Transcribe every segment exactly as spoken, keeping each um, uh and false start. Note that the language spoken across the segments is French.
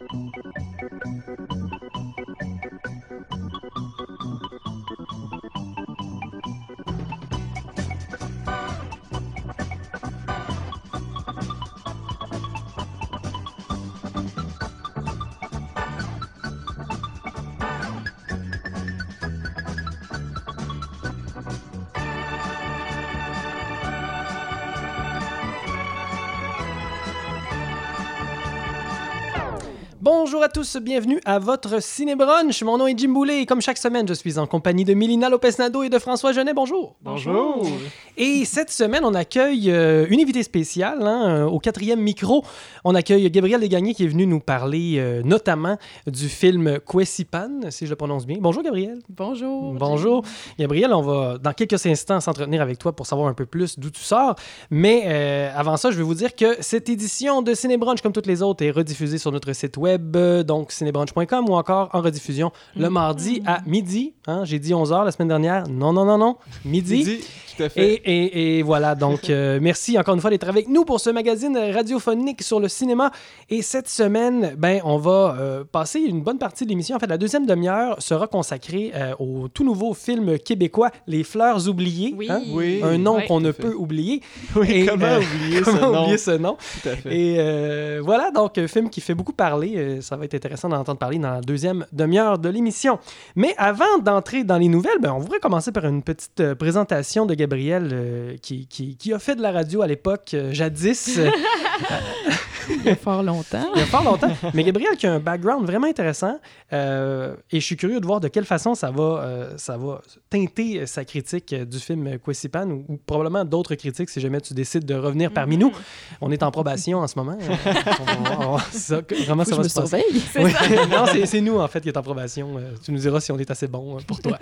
Bonjour à tous, bienvenue à votre Ciné-Brunch. Mon nom est Jim Boulet et comme chaque semaine, je suis en compagnie de Mélina Lopez-Nadeau et de François Genet. Bonjour. Bonjour. Et cette semaine, on accueille euh, une invitée spéciale. Hein, au quatrième micro, on accueille Gabrielle Desgagnés qui est venue nous parler euh, notamment du film Kwesipan, si je le prononce bien. Bonjour Gabrielle. Bonjour. Bonjour. Gabrielle, on va dans quelques instants s'entretenir avec toi pour savoir un peu plus d'où tu sors. Mais euh, avant ça, je vais vous dire que cette édition de Ciné-Brunch, comme toutes les autres, est rediffusée sur notre site web, donc cinébrunch point com, ou encore en rediffusion le mardi à midi. Hein, j'ai dit onze heures la semaine dernière. Non, non, non, non. Midi. Midi, tout à fait. Et, et, et voilà, donc euh, merci encore une fois d'être avec nous pour ce magazine radiophonique sur le cinéma. Et cette semaine, ben, on va euh, passer une bonne partie de l'émission. En fait, la deuxième demi-heure sera consacrée euh, au tout nouveau film québécois Les Fleurs oubliées. Oui. Hein? Oui. Un nom Ouais, qu'on ne fait. peut oublier. Oui, Et, comment euh, oublier ce comment nom? oublier ce nom? Tout à fait. Et euh, voilà, donc un film qui fait beaucoup parler. Euh, ça va être intéressant d'en entendre parler dans la deuxième demi-heure de l'émission. Mais avant d'entrer dans les nouvelles, ben, on voudrait commencer par une petite euh, présentation de Gabrielle euh, qui, qui, qui a fait de la radio à l'époque, euh, jadis. euh, Il y a fort longtemps. il y a fort longtemps. Mais Gabrielle qui a un background vraiment intéressant euh, et je suis curieux de voir de quelle façon ça va, euh, ça va teinter euh, sa critique euh, du film Kwesipan ou, ou probablement d'autres critiques si jamais tu décides de revenir parmi nous. On est en probation en ce moment. Euh, on va voir, on va voir ça, comment Faut ça que va je me se passer. surveille. Oui. Non, c'est, c'est nous en fait qui est en probation. Euh, tu nous diras si on est assez bon euh, pour toi.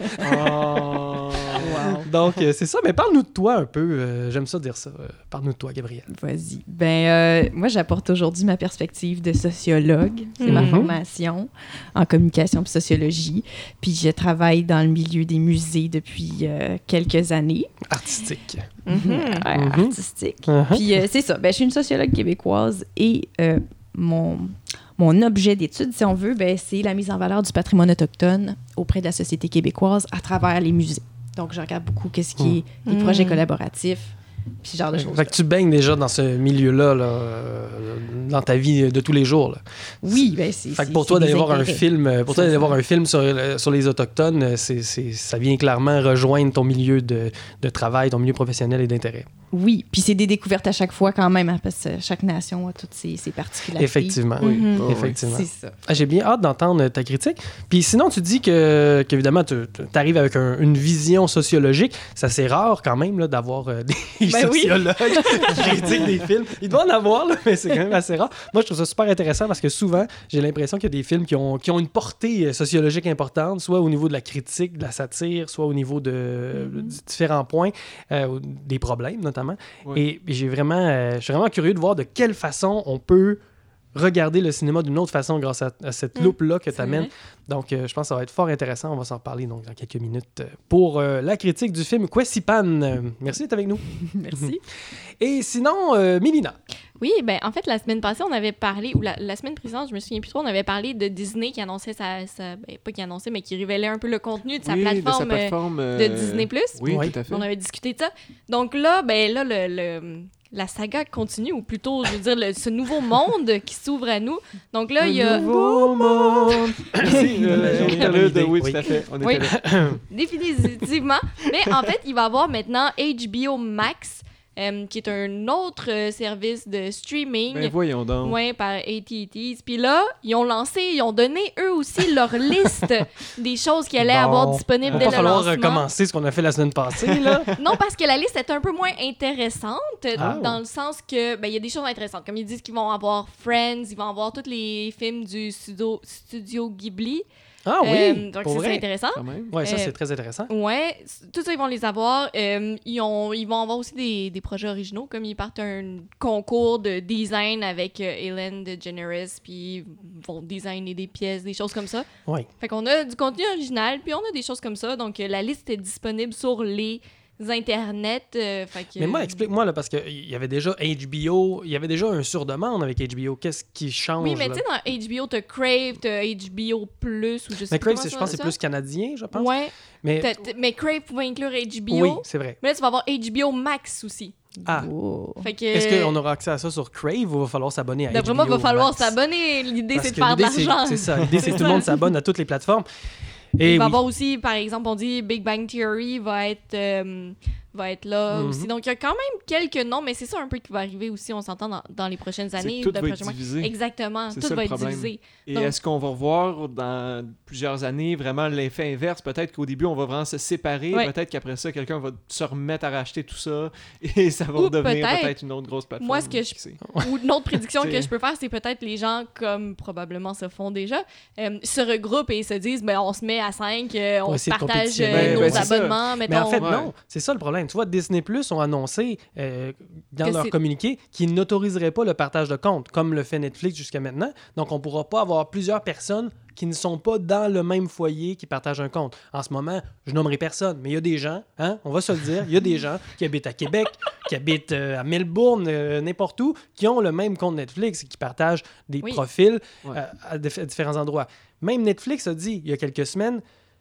Oh. Wow. Donc euh, c'est ça, mais parle-nous de toi un peu. Euh, j'aime ça dire ça. Euh, parle-nous de toi, Gabrielle. Vas-y. Ben, euh, moi, j'apporte aujourd'hui ma perspective de sociologue. C'est ma Mhm. formation en communication et sociologie. Puis je travaille dans le milieu des musées depuis euh, quelques années. Artistique. Ouais, Mhm. artistique. Uh-huh. Puis euh, c'est ça. Ben, je suis une sociologue québécoise et euh, mon, mon objet d'étude, si on veut, ben, c'est la mise en valeur du patrimoine autochtone auprès de la société québécoise à travers les musées. Donc, je regarde beaucoup qu'est-ce qui est des Mm. projets collaboratifs, puis ce genre de choses. Fait que tu baignes déjà dans ce milieu-là, là, euh, dans ta vie de tous les jours. Là. Oui, ben c'est. Fait que c'est- pour toi, c'est d'aller des voir un intérêts. film, euh, pour toi, C'est d'aller ça. voir un film sur, euh, sur les Autochtones, c'est, c'est, ça vient clairement rejoindre ton milieu de, de travail, ton milieu professionnel et d'intérêt. Oui, puis c'est des découvertes à chaque fois quand même, hein, parce que chaque nation a toutes ses, ses particularités. Effectivement. Oui. Mhm. Oh, oui. Effectivement. C'est ça. Ah, j'ai bien hâte d'entendre ta critique. Puis sinon, tu dis que, qu'évidemment, tu arrives avec un- une vision sociologique. Ça, c'est rare quand même là, d'avoir euh, des Ben oui. sociologues qui critiquent des films. Il doit en avoir, là, mais c'est quand même assez rare. Moi, je trouve ça super intéressant parce que souvent, j'ai l'impression qu'il y a des films qui ont, qui ont une portée euh, sociologique importante, soit au niveau de la critique, de la satire, soit au niveau de, Mm-hmm. de différents points, euh, des problèmes notamment. Ouais. Et, et j'ai vraiment, euh, je suis vraiment curieux de voir de quelle façon on peut regarder le cinéma d'une autre façon grâce à, à cette Mm, loupe-là que tu c'est amènes. vrai. Donc, euh, je pense que ça va être fort intéressant. On va s'en reparler donc, dans quelques minutes euh, pour euh, la critique du film Kwesipan. Euh, merci d'être avec nous. Merci. Et sinon, euh, Mélina. Oui, ben en fait, la semaine passée, on avait parlé, ou la, la semaine précédente, je me souviens plus trop, on avait parlé de Disney qui annonçait sa... sa ben, pas qui annonçait, mais qui révélait un peu le contenu de sa Oui, plateforme, de, sa plateforme euh, euh, de Disney+. Oui, Oui. tout à fait. On avait discuté de ça. Donc là, ben là, le... le la saga continue, ou plutôt, je veux dire, le- ce nouveau monde qui s'ouvre à nous. Donc là, il y a... Nouveau monde. Merci, euh, J'ai on une était là, idée, oui, oui. tout à fait. On Oui. était là. Définitivement. Mais en fait, il va y avoir maintenant H B O Max, euh, qui est un autre euh, service de streaming. Ben voyons donc. Ouais, par A T and T. Puis là, ils ont lancé, ils ont donné eux aussi leur liste des choses qui allaient Bon, avoir disponibles Il dès va le falloir lancement. recommencer ce qu'on a fait la semaine passée. Là. Non, parce que la liste est un peu moins intéressante, Ah. dans le sens que ben il y a des choses intéressantes. Comme ils disent qu'ils vont avoir Friends, ils vont avoir tous les films du studio, studio Ghibli. Ah oui, Euh, donc pour c'est ça vrai. intéressant. Quand même. Ouais, ça, Euh, c'est très intéressant. Ouais, c- tout ça, ils vont les avoir. Euh, ils, ont, ils vont avoir aussi des, des projets originaux, comme ils partent un concours de design avec euh, Ellen DeGeneres, puis ils vont designer des pièces, des choses comme ça. Oui. Fait qu'on a du contenu original, puis on a des choses comme ça. Donc, euh, la liste est disponible sur les Internet. euh, fait que- Mais moi, explique-moi, là, parce qu'il y avait déjà H B O, il y avait déjà un surdemande avec H B O. Qu'est-ce qui change? Oui, mais là? tu sais, dans H B O, t'as Crave, t'as H B O Plus, ou je sais Mais pas Crave, comment c'est- je ça- pense que c'est ça. plus canadien, je pense. Ouais, Mais t'as- t'as- mais Crave pouvait inclure H B O. oui, c'est vrai. Mais là, tu vas avoir H B O Max aussi. Ah. Oh. Fait que... Est-ce qu'on aura accès à ça sur Crave ou va falloir s'abonner à H B O D'après moi, il va falloir Max? s'abonner. L'idée, Parce c'est de que faire de l'idée, c'est- l'argent. C'est ça. L'idée, c'est que tout le monde s'abonne à toutes les plateformes. Et Il va y oui. avoir aussi, par exemple, on dit Big Bang Theory va être, euh, va être là Mhm. aussi. Donc, il y a quand même quelques noms, mais c'est ça un peu qui va arriver aussi, on s'entend, dans, dans les prochaines C'est années. que tout ou de va être prochains mois. divisé. Exactement. C'est Tout ça, va le être problème. divisé. Et Donc- est-ce qu'on va voir dans plusieurs années vraiment l'effet inverse? Peut-être qu'au début, on va vraiment se séparer. Ouais. Peut-être qu'après ça, quelqu'un va se remettre à racheter tout ça et ça va Ou devenir peut-être- peut-être une autre grosse plateforme. Moi, ce que je- qui sait. Ou une autre prédiction que T'sais. je peux faire, c'est peut-être les gens, comme probablement se font déjà, euh, se regroupent et se disent, ben, on se met à cinq, euh, Pour on se essayer de partage compétitionner. euh, Ben, nos ben, c'est ça. abonnements. Mettons, Mais en fait, Ouais. non. C'est ça le problème. Tu vois, Disney Plus ont annoncé euh, dans Que leur c'est- communiqué qu'ils n'autoriseraient pas le partage de comptes, comme le fait Netflix jusqu'à maintenant. Donc, on ne pourra pas avoir plusieurs personnes qui ne sont pas dans le même foyer qui partagent un compte. En ce moment, je nommerai personne, mais il y a des gens, hein, on va se le dire, il y a des gens qui habitent à Québec, qui habitent euh, à Melbourne, euh, n'importe où, qui ont le même compte Netflix et qui partagent des Oui. profils Ouais. euh, à dif- à différents endroits. Même Netflix a dit, il y a quelques semaines,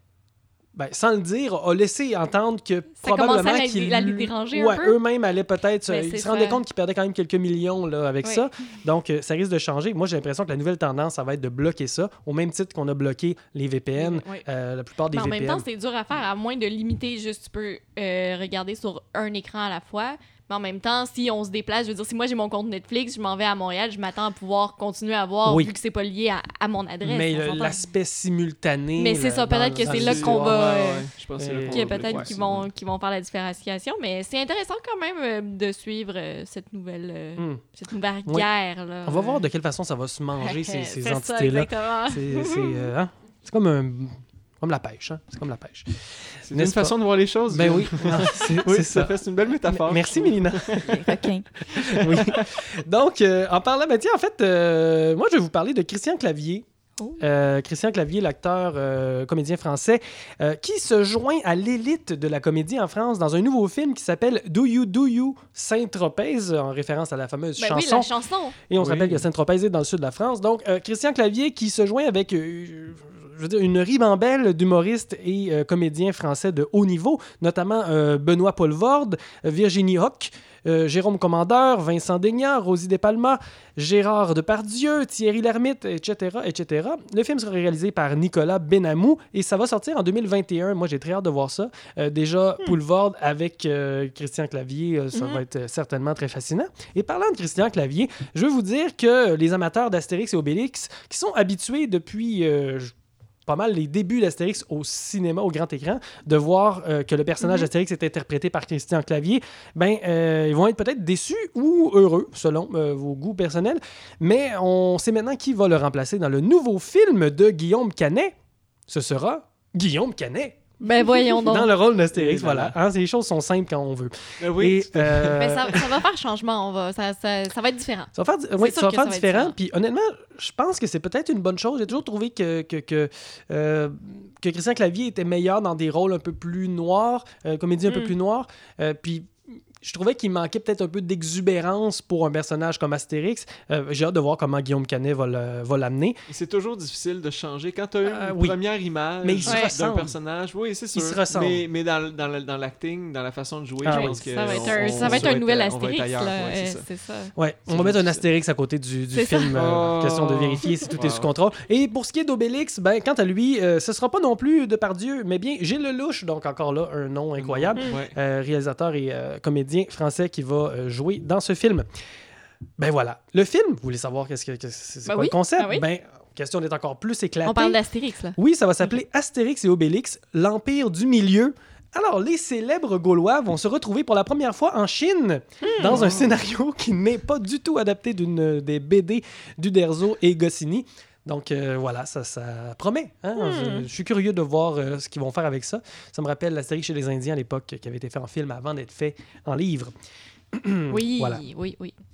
ben, sans le dire, a laissé entendre que Ça probablement commençait à les- qu'ils à les déranger un ouais, peu. eux-mêmes allaient peut-être... se- Ben, ils c'est se rendaient ça. compte qu'ils perdaient quand même quelques millions là, avec Oui. ça. Donc, euh, ça risque de changer. Moi, j'ai l'impression que la nouvelle tendance, ça va être de bloquer ça, au même titre qu'on a bloqué les V P N, Oui. euh, la plupart des Mais en V P N. même temps, c'est dur à faire, à moins de limiter juste, tu peux euh, regarder sur un écran à la fois. Mais en même temps, si on se déplace, je veux dire, si moi j'ai mon compte Netflix, je m'en vais à Montréal, je m'attends à pouvoir continuer à voir, Oui. vu que c'est pas lié à, à mon adresse. mais on le- s'entend. l'aspect simultané... Mais c'est là, ça, dans- peut-être que dans c'est le- là qu'on va, Ouais, euh, ouais, je pense que c'est là euh, qu'on qu'il y a va peut-être voir qui ça. vont, qui vont faire la différenciation, mais c'est intéressant quand même euh, de suivre euh, cette nouvelle, euh, Hmm. cette nouvelle Oui. guerre. Là. On va voir de quelle façon ça va se manger, ces, ces C'est ça, entités-là. exactement. C'est c'est, euh, hein? C'est comme un... comme la pêche, hein? C'est comme la pêche. C'est N'est-ce une façon de voir les choses. Ben Jim. oui, non, c'est Oui, c'est ça ça. fait, c'est une belle métaphore. M- Merci, Mélina. Requin. Oui. Donc, euh, en parlant, ben, tiens, en fait, euh, moi, je vais vous parler de Christian Clavier. Oh. Euh, Christian Clavier, l'acteur euh, comédien français, euh, qui se joint à l'élite de la comédie en France dans un nouveau film qui s'appelle Do You Do You Saint-Tropez, en référence à la fameuse Ben oui, chanson. la chanson. Et on se Oui. rappelle que Saint-Tropez est dans le sud de la France. Donc, euh, Christian Clavier qui se joint avec euh, je veux dire, une ribambelle d'humoristes et euh, comédiens français de haut niveau, notamment euh, Benoît Poelvoorde, euh, Virginie Hoc, euh, Jérôme Commandeur, Vincent Degnan, Rosie Despalma, Gérard Depardieu, Thierry Lhermitte, et cetera, et cetera. Le film sera réalisé par Nicolas Benamou et ça va sortir en deux mille vingt et un. Moi, j'ai très hâte de voir ça. Euh, déjà, Poelvoorde avec euh, Christian Clavier, euh, ça Mhm. va être euh, certainement très fascinant. Et parlant de Christian Clavier, je veux vous dire que les amateurs d'Astérix et Obélix, qui sont habitués depuis euh, j- pas mal les débuts d'Astérix au cinéma, au grand écran, de voir euh, que le personnage Mhm. d'Astérix est interprété par Christian Clavier, ben, euh, ils vont être peut-être déçus ou heureux, selon euh, vos goûts personnels. Mais on sait maintenant qui va le remplacer dans le nouveau film de Guillaume Canet. Ce sera Guillaume Canet. Ben voyons donc. Dans le rôle d'Astérix, Et voilà. voilà. Hein, les choses sont simples quand on veut. Ben oui, Et, tout à fait. euh, Mais ça, ça va faire changement, on va, ça, ça, ça va être différent. Ça va faire, oui, sûr ça va que faire ça va être différent. différent. Puis honnêtement, je pense que c'est peut-être une bonne chose. J'ai toujours trouvé que, que, que, euh, que Christian Clavier était meilleur dans des rôles un peu plus noirs, euh, comédie un peu Mm. plus noire. Euh, puis je trouvais qu'il manquait peut-être un peu d'exubérance pour un personnage comme Astérix. Euh, j'ai hâte de voir comment Guillaume Canet va le- va l'amener. C'est toujours difficile de changer. Quand tu as une Euh, oui. première image Mais il se d'un ressemble. personnage, oui, c'est sûr. se ressemble. Mais, mais dans, dans, le- dans l'acting, dans la façon de jouer, Ah je oui. pense que Ça va être on- un, on- ça va être on un nouvel on va être Astérix, ailleurs, là. ouais, c'est euh, ça. c'est ça. Ouais, on C'est va mettre un juste- Astérix à côté du, du C'est ça. film. euh, Oh. Question de vérifier si tout est sous Wow. contrôle. Et pour ce qui est d'Obélix, ben, quant à lui, euh, ce sera pas non plus Depardieu, mais bien Gilles Lelouch, donc encore là, un nom incroyable. Ouais. Euh, réalisateur et euh, comédien français qui va euh, jouer dans ce film. Ben voilà. Le film, vous voulez savoir qu'est-ce que, que- c'est c'est Ben quoi oui, le concept? ben oui. Ben, question d'être encore plus éclatée. On parle d'Astérix, là. Oui, ça va s'appeler Astérix et Obélix, l'Empire du Milieu. Alors, les célèbres Gaulois vont se retrouver pour la première fois en Chine dans un scénario qui n'est pas du tout adapté d'une des B D d'Uderzo et Goscinny. Donc euh, voilà, ça, ça promet. Hein? Je, je suis curieux de voir euh, ce qu'ils vont faire avec ça. Ça me rappelle l'Astérix chez les Indiens à l'époque, qui avait été fait en film avant d'être fait en livre. Oui, Voilà. oui, oui.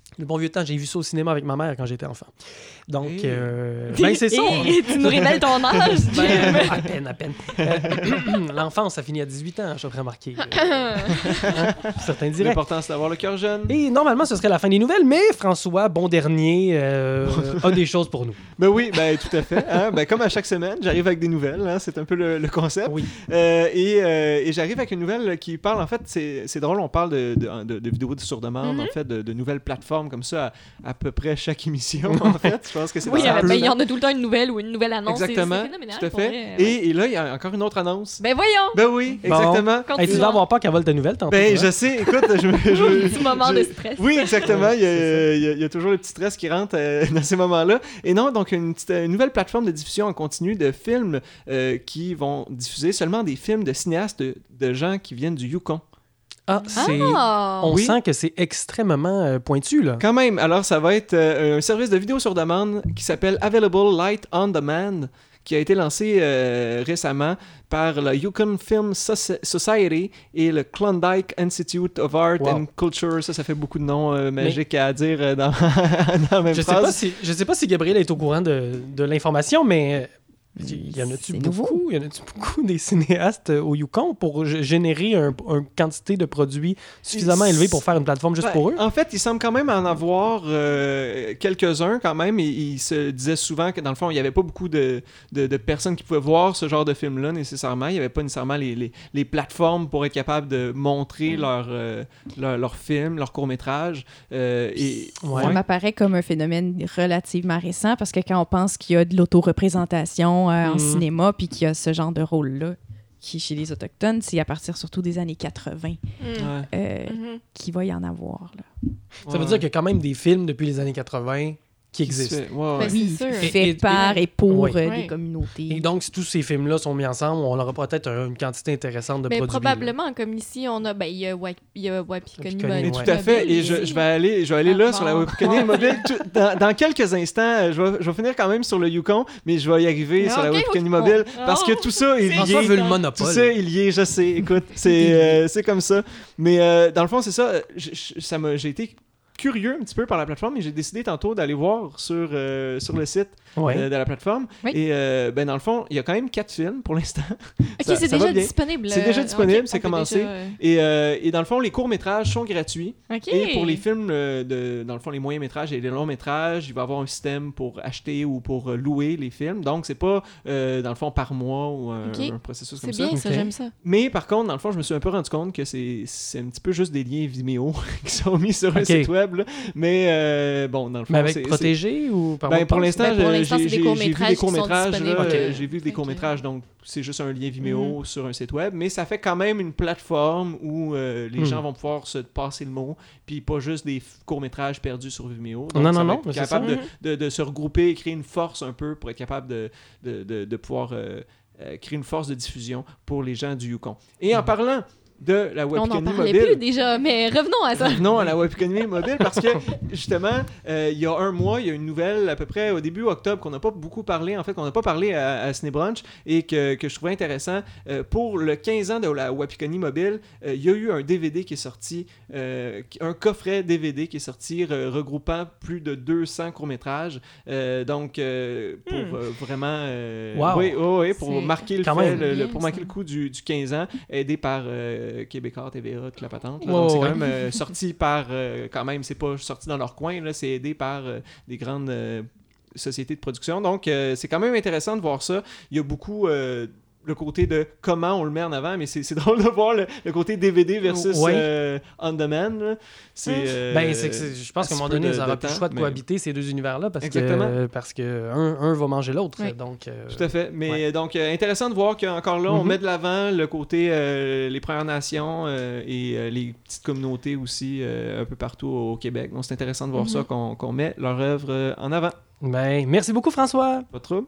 Le bon vieux temps, j'ai vu ça au cinéma avec ma mère quand j'étais enfant. Donc, Hey. euh, ben c'est ça. Et tu nous révèles ton âge, Jim. Ben, à peine, à peine. Euh, L'enfance, ça finit à dix-huit ans, je devrais remarquer. Euh, hein, certains diraient. L'important, c'est d'avoir le cœur jeune. Et normalement, ce serait la fin des nouvelles, mais François, bon dernier, euh, a des choses pour nous. Ben oui, ben tout à fait. Hein? Ben, comme à chaque semaine, j'arrive avec des nouvelles. Hein? C'est un peu le, le concept. Oui. Euh, et euh, et j'arrive avec une nouvelle qui parle, en fait, c'est c'est drôle, on parle de, de, de, de vidéos sur demande, Mhm. en fait, de, de nouvelles plateformes comme ça à, à peu près chaque émission, en fait. Je pense que c'est Oui, dans euh, la- ben, il y en a tout le temps une nouvelle ou une nouvelle annonce. c'est- Exactement, C'est phénoménal. tout à pour fait. vrai, ouais. Et, et là, il y a encore une autre annonce. Ben voyons! Ben oui, Bon. exactement. Hey, tu Continuons. dois avoir peur qu'elle vole ta nouvelle tantôt. Ben, hein? je sais, écoute, je me... je me- Un petit moment je- de stress. Oui, exactement. Il y, C'est a, il, y a, il y a toujours le petit stress qui rentre euh, dans ces moments-là. Et non, donc une, petite, une nouvelle plateforme de diffusion en continu de films euh, qui vont diffuser seulement des films de cinéastes de, de gens qui viennent du Yukon. Ah, c'est... Ah! On Oui. sent que c'est extrêmement euh, pointu, là. Quand même, alors ça va être euh, un service de vidéo sur demande qui s'appelle Available Light on Demand, qui a été lancé euh, récemment par la Yukon Film Soci- Society et le Klondike Institute of Art Wow. and Culture. Ça, ça fait beaucoup de noms euh, magiques à dire euh, dans, dans la même Je sais, phrase. pas si, je sais pas si Gabriel est au courant de, de l'information, mais euh, il y en a-tu C'est beaucoup? Il y en a-tu beaucoup des cinéastes euh, au Yukon pour g- générer un, une quantité de produits suffisamment Il- élevée pour faire une plateforme juste Ben, pour eux? En fait, il semble quand même en avoir euh, quelques-uns quand même. Et il se disait souvent que dans le fond, il n'y avait pas beaucoup de, de, de personnes qui pouvaient voir ce genre de film-là nécessairement. Il n'y avait pas nécessairement les, les, les plateformes pour être capable de montrer leur, euh, leur, leur film, leur court-métrage. Euh, et, Ouais. Ça m'apparaît comme un phénomène relativement récent parce que quand on pense qu'il y a de l'autoreprésentation euh, en Mhm. cinéma puis qu'il y a ce genre de rôle-là qui chez les Autochtones, c'est à partir surtout des années quatre-vingt Mm. Ouais. euh, Mhm. qu'il va y en avoir. Là. Ça veut dire qu'il y a quand même des films depuis les années quatre-vingts qui Qui se existent. fait- ouais, ouais. Ben, Oui, c'est sûr. fait Et- et- par et pour Oui. euh, Ouais. des communautés. Et donc, si tous ces films-là sont mis ensemble, on aura peut-être un- une quantité intéressante de Mais produits. là. probablement, comme ici, on a. Ben, il y a Wa- il y a Wapikoni Wapikoni, Mais ouais. tout à fait, et je, je vais aller, je vais aller Ah, là bon. sur la Wapikoni Mobile. Tout- dans, dans quelques instants, euh, je vais, je vais finir quand même sur le Yukon, mais je vais y arriver Ah, sur la ok, Wapikoni ok. Mobile Oh. parce que tout ça est François lié. veut le Tout monopole. ça est lié, je sais. Écoute, c'est euh, c'est comme ça. Mais euh, dans le fond, c'est ça. euh, je- je- ça m'a, j'ai été curieux un petit peu par la plateforme et j'ai décidé tantôt d'aller voir sur, euh, sur le site Ouais. euh, de la plateforme. Oui. Et euh, ben, dans le fond, il y a quand même quatre films pour l'instant. Ok, Ça- c'est ça va déjà bien. disponible. C'est déjà euh, disponible, ok, c'est on peut commencé. déjà, euh, Et, euh, et dans le fond, les courts-métrages sont gratuits. Ok. Et pour les films, euh, de, dans le fond, les moyens-métrages et les longs-métrages, il va y avoir un système pour acheter ou pour euh, louer les films. Donc, c'est pas, euh, dans le fond, par mois ou un, Ok. un processus C'est comme ça. bien, ça, Ok. j'aime ça. Mais par contre, dans le fond, je me suis un peu rendu compte que c'est c'est un petit peu juste des liens Vimeo qui sont mis sur un Ok. site web. là. Mais euh, bon, dans le fond, Mais avec c'est- protégé ou par Ben, mot de pour passe? l'instant, Ben, pour je- l'instant, j'ai c'est des j'ai- j'ai vu courts-métrages des qui sont courts-métrages. disponibles. là, Ok. euh, J'ai vu des Ok. courts-métrages, donc c'est juste un lien Vimeo Mhm. sur un site web. Mais ça fait quand même une plateforme où euh, les Hmm. gens vont pouvoir se passer le mot, puis pas juste des f- courts-métrages perdus sur Vimeo. Donc, Non, non, ça va non, être mais c'est capable ça. de, de, de se regrouper et créer une force un peu pour être capable de, de, de, de pouvoir euh, euh, créer une force de diffusion pour les gens du Yukon. Et en Mhm. parlant de la On n'en Wapikoni parlait mobile... plus déjà, mais revenons à ça. Non, à la Wapikoni mobile parce que justement, euh, il y a un mois, il y a une nouvelle à peu près au début octobre qu'on n'a pas beaucoup parlé, en fait, qu'on n'a pas parlé à, à Ciné Brunch et que, que je trouvais intéressant. Euh, pour le quinze ans de la Wapikoni mobile, euh, il y a eu un D V D qui est sorti, euh, un coffret D V D qui est sorti re- regroupant plus de deux cents courts-métrages. Euh, donc, euh, pour Hmm. euh, vraiment. euh, Wow. Oui, oui, oui, pour C'est marquer le quand fait, même le- le- bien, pour ça. marquer le coup du, du quinze ans, aidé par euh, Québécois, T V A, toute la patente. là. Ouais, Donc, c'est ouais. quand même euh, sorti par, euh, quand même, c'est pas sorti dans leur coin, là, c'est aidé par euh, des grandes euh, sociétés de production. Donc, euh, c'est quand même intéressant de voir ça. Il y a beaucoup euh, le côté de comment on le met en avant, mais c'est c'est drôle de voir le, le côté D V D versus Ouais. euh, on demand. là. C'est, euh, Ben, c'est que c'est- je pense qu'à un assez moment peu donné, de- ça aura de plus le temps, choix de mais- cohabiter ces deux univers-là parce Exactement. que, parce que un, un va manger l'autre. Oui. Donc, euh, Tout à fait. Mais Ouais. donc, euh, intéressant de voir qu'encore là, on Mhm. met de l'avant le côté euh, les Premières Nations euh, et euh, les petites communautés aussi euh, un peu partout au Québec. Donc, c'est intéressant de voir Mhm. ça, qu'on qu'on met leur œuvre euh, en avant. ben, merci beaucoup, François. Pas de trouble.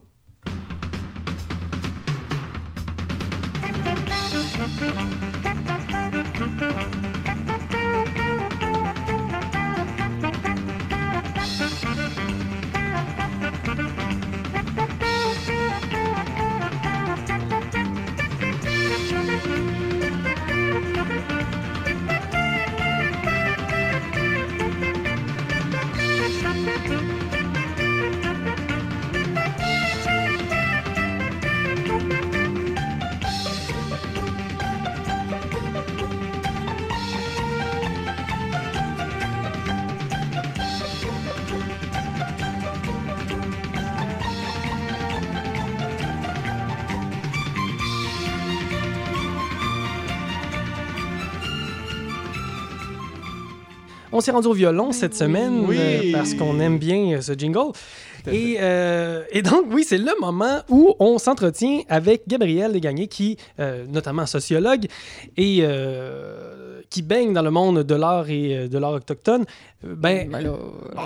On s'est rendu au violon cette Oui. semaine Oui. euh, parce qu'on aime bien euh, ce jingle. Et, euh, et donc, oui, c'est le moment où on s'entretient avec Gabrielle Desgagnés, qui, euh, notamment sociologue, et euh, qui baigne dans le monde de l'art et euh, de l'art autochtone. Euh, Ben, Ben là,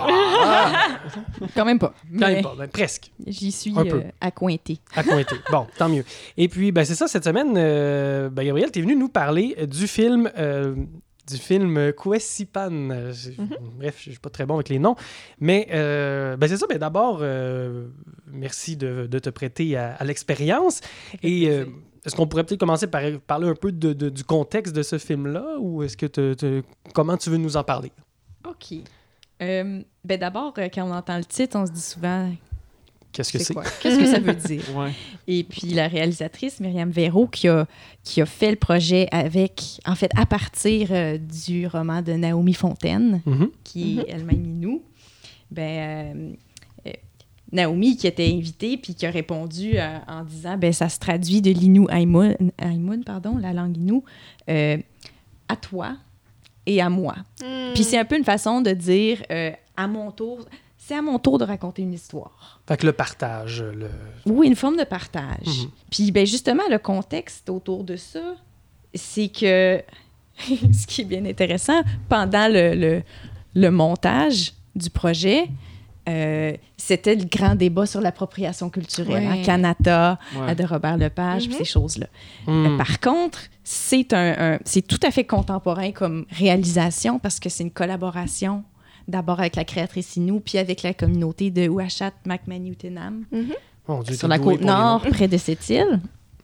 ah, quand même pas. quand même Mais pas, ben, presque. J'y suis Un peu. euh, accointée. À pointer. Bon, tant mieux. Et puis, ben, c'est ça, cette semaine, euh, ben, Gabrielle, tu es venu nous parler du film, euh, du film Kwesipan. Euh, j'ai- Mm-hmm. Bref, je suis pas très bon avec les noms. Mais euh, ben, c'est ça, ben, d'abord, euh, merci de, de te prêter à, à l'expérience. Et euh, est-ce qu'on pourrait peut-être commencer par parler un peu de, de- du contexte de ce film-là, ou est-ce que te, te- comment tu veux nous en parler? OK. Euh, ben d'abord, euh, quand on entend le titre, on se dit souvent Qu'est-ce que c'est? quoi? Qu'est-ce que ça veut dire? Ouais. Et puis la réalisatrice, Myriam Véraud, qui a, qui a fait le projet avec, en fait, à partir euh, du roman de Naomi Fontaine, Mhm. qui est elle-même Innu, ben, euh, euh, Naomi qui était invitée puis qui a répondu euh, en disant ben ça se traduit de l'Innu Aimun, Aimun, pardon, la langue Innu, euh, à toi et à moi. Hmm. Puis c'est un peu une façon de dire euh, à mon tour, c'est à mon tour de raconter une histoire. Fait que le partage, le... Oui, une forme de partage. Mhm. Puis ben justement, le contexte autour de ça, c'est que, ce qui est bien intéressant, pendant le, le, le montage du projet, euh, c'était le grand débat sur l'appropriation culturelle, Ouais. hein, Kanata, Ouais. de Robert Lepage, Mhm. puis ces choses-là. Hmm. Euh, Par contre, c'est un, un- c'est tout à fait contemporain comme réalisation parce que c'est une collaboration d'abord avec la créatrice Innu, puis avec la communauté de Ouachat Macmaniutenam Mon Dieu, sur t'es la doué côte pour les nord, noms. près de cette île.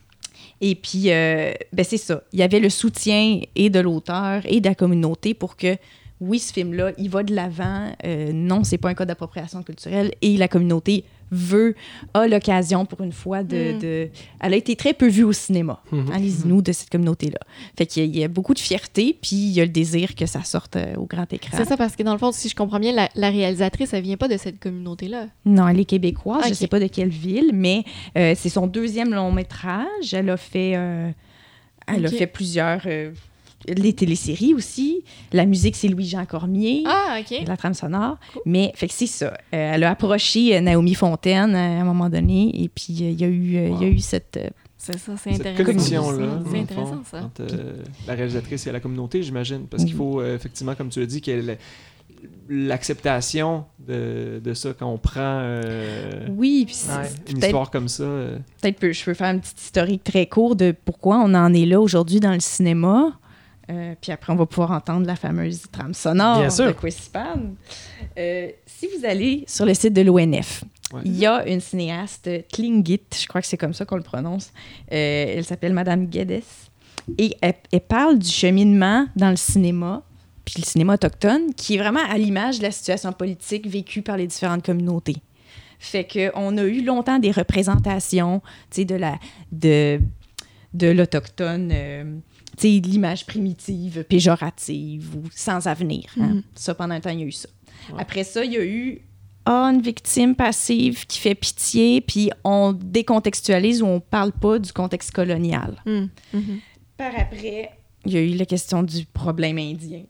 Et puis, euh, ben c'est ça. Il y avait le soutien et de l'auteur et de la communauté pour que, oui, ce film-là, il va de l'avant. Euh, non, c'est pas un cas d'appropriation culturelle. Et la communauté veut, a l'occasion, pour une fois, de... Mm. de- Elle a été très peu vue au cinéma, Mhm. hein, les Inuits de cette communauté-là. Fait qu'il y a, il y a beaucoup de fierté, puis il y a le désir que ça sorte euh, au grand écran. C'est ça, parce que dans le fond, si je comprends bien, la, la réalisatrice, elle vient pas de cette communauté-là. Non, elle est québécoise. Je Ok. sais pas de quelle ville, mais euh, c'est son deuxième long métrage. Elle a fait, euh, elle Ok. a fait plusieurs, euh, les téléséries aussi. La musique, c'est Louis-Jean Cormier. Ah, OK. La trame sonore. Mais fait que c'est ça. Euh, elle a approché euh, Naomi Fontaine euh, à un moment donné, et puis euh, il y a eu, euh, il y a eu cette. euh, C'est ça, c'est Cette intéressant. connexion-là, C'est dans le intéressant, fond, ça. entre euh, la réalisatrice et la communauté, j'imagine. Parce qu'il Mhm. faut, euh, effectivement, comme tu l'as dit, qu'il y ait le- l'acceptation de, de ça quand on prend euh, Oui, puis c'est- Ouais. c'est une peut-être histoire comme ça. euh. peut-être que je peux faire une petite historique très courte de pourquoi on en est là aujourd'hui dans le cinéma. Euh, puis après, on va pouvoir entendre la fameuse trame sonore Bien sûr. de Kwesipan. Euh, si vous allez sur le site de l'O N F, Ouais. il y a une cinéaste, Tlingit, je crois que c'est comme ça qu'on le prononce. Euh, elle s'appelle Madame Guedes. Et elle, elle parle du cheminement dans le cinéma, puis le cinéma autochtone, qui est vraiment à l'image de la situation politique vécue par les différentes communautés. Fait qu'on a eu longtemps des représentations, tu sais, de la de, de l'autochtone, euh, tu sais, de l'image primitive, péjorative ou sans avenir. Hein. Mhm. Ça, pendant un temps, il y a eu ça. Ouais. Après ça, il y a eu ah, une victime passive qui fait pitié, puis on décontextualise ou on parle pas du contexte colonial. Hmm. Mhm. Par après, il y a eu la question du problème indien.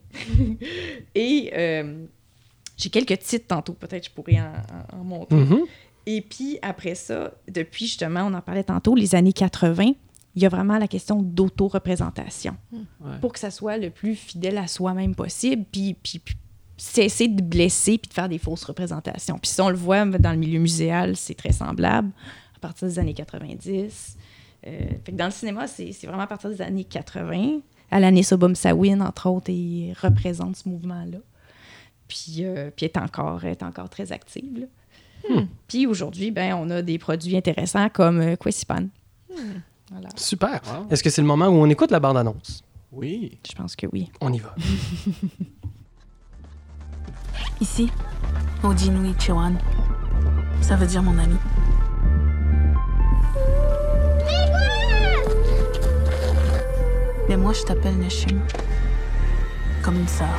Et euh, j'ai quelques titres tantôt, peut-être je pourrais en, en- en montrer. Mhm. Et puis après ça, depuis justement, on en parlait tantôt, les années quatre-vingt, il y a vraiment la question d'auto-représentation. Ouais. Pour que ça soit le plus fidèle à soi-même possible, puis, puis, puis cesser de blesser puis de faire des fausses représentations. Puis ça, on le voit dans le milieu muséal, c'est très semblable, à partir des années quatre-vingt-dix. Euh, fait que dans le cinéma, c'est c'est vraiment à partir des années quatre-vingt. Alanis Obomsawin, entre autres, il représente ce mouvement-là. Puis, euh, puis elle est encore, elle est encore très active. là. Hmm. Puis aujourd'hui, ben, on a des produits intéressants comme euh, Kwesipan. Voilà, Super. Wow. Est-ce que c'est le moment où on écoute la bande-annonce? Oui. je pense que oui. On y va. Ici, Ojinui Chewan. Ça veut dire mon ami. Mais moi, je t'appelle Neshim. Comme une sœur.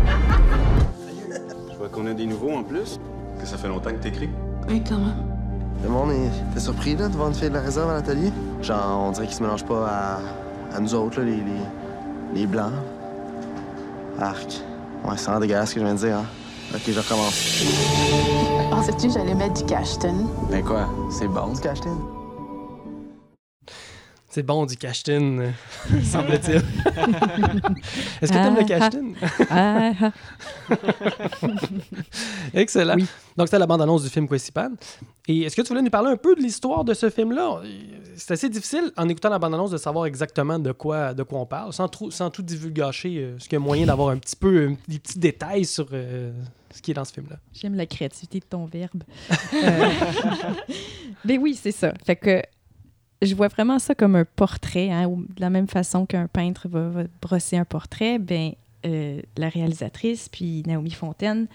Je vois qu'on a des nouveaux en plus. Que ça fait longtemps que t'écris. Oui, quand même. Le monde était surpris là, de voir une fille de la réserve à l'atelier. Genre, on dirait qu'ils se mélangent pas à, à nous autres, là, les, les, les Blancs. Arc. Ouais, c'est vraiment dégueulasse ce que je viens de dire, hein. OK, je recommence. Pensais-tu que j'allais mettre du Cashton? Ben quoi, c'est bon du Cashton? C'est bon du Cashton, euh, semble-t-il. Est-ce que t'aimes Ah, le Cashton? Ah, ah. Excellent. Oui. Donc, c'était la bande-annonce du film Quesipan. Et est-ce que tu voulais nous parler un peu de l'histoire de ce film-là? C'est assez difficile, en écoutant la bande-annonce, de savoir exactement de quoi, de quoi on parle, sans, trop, sans tout divulgacher. Euh, est-ce qu'il y a moyen d'avoir un petit peu, un- des petits détails sur euh, ce qui est dans ce film-là? J'aime la créativité de ton verbe. Euh, Mais oui, c'est ça. Fait que je vois vraiment ça comme un portrait, hein, ou de la même façon qu'un peintre va, va brosser un portrait, ben euh, la réalisatrice, puis Naomi Fontaine,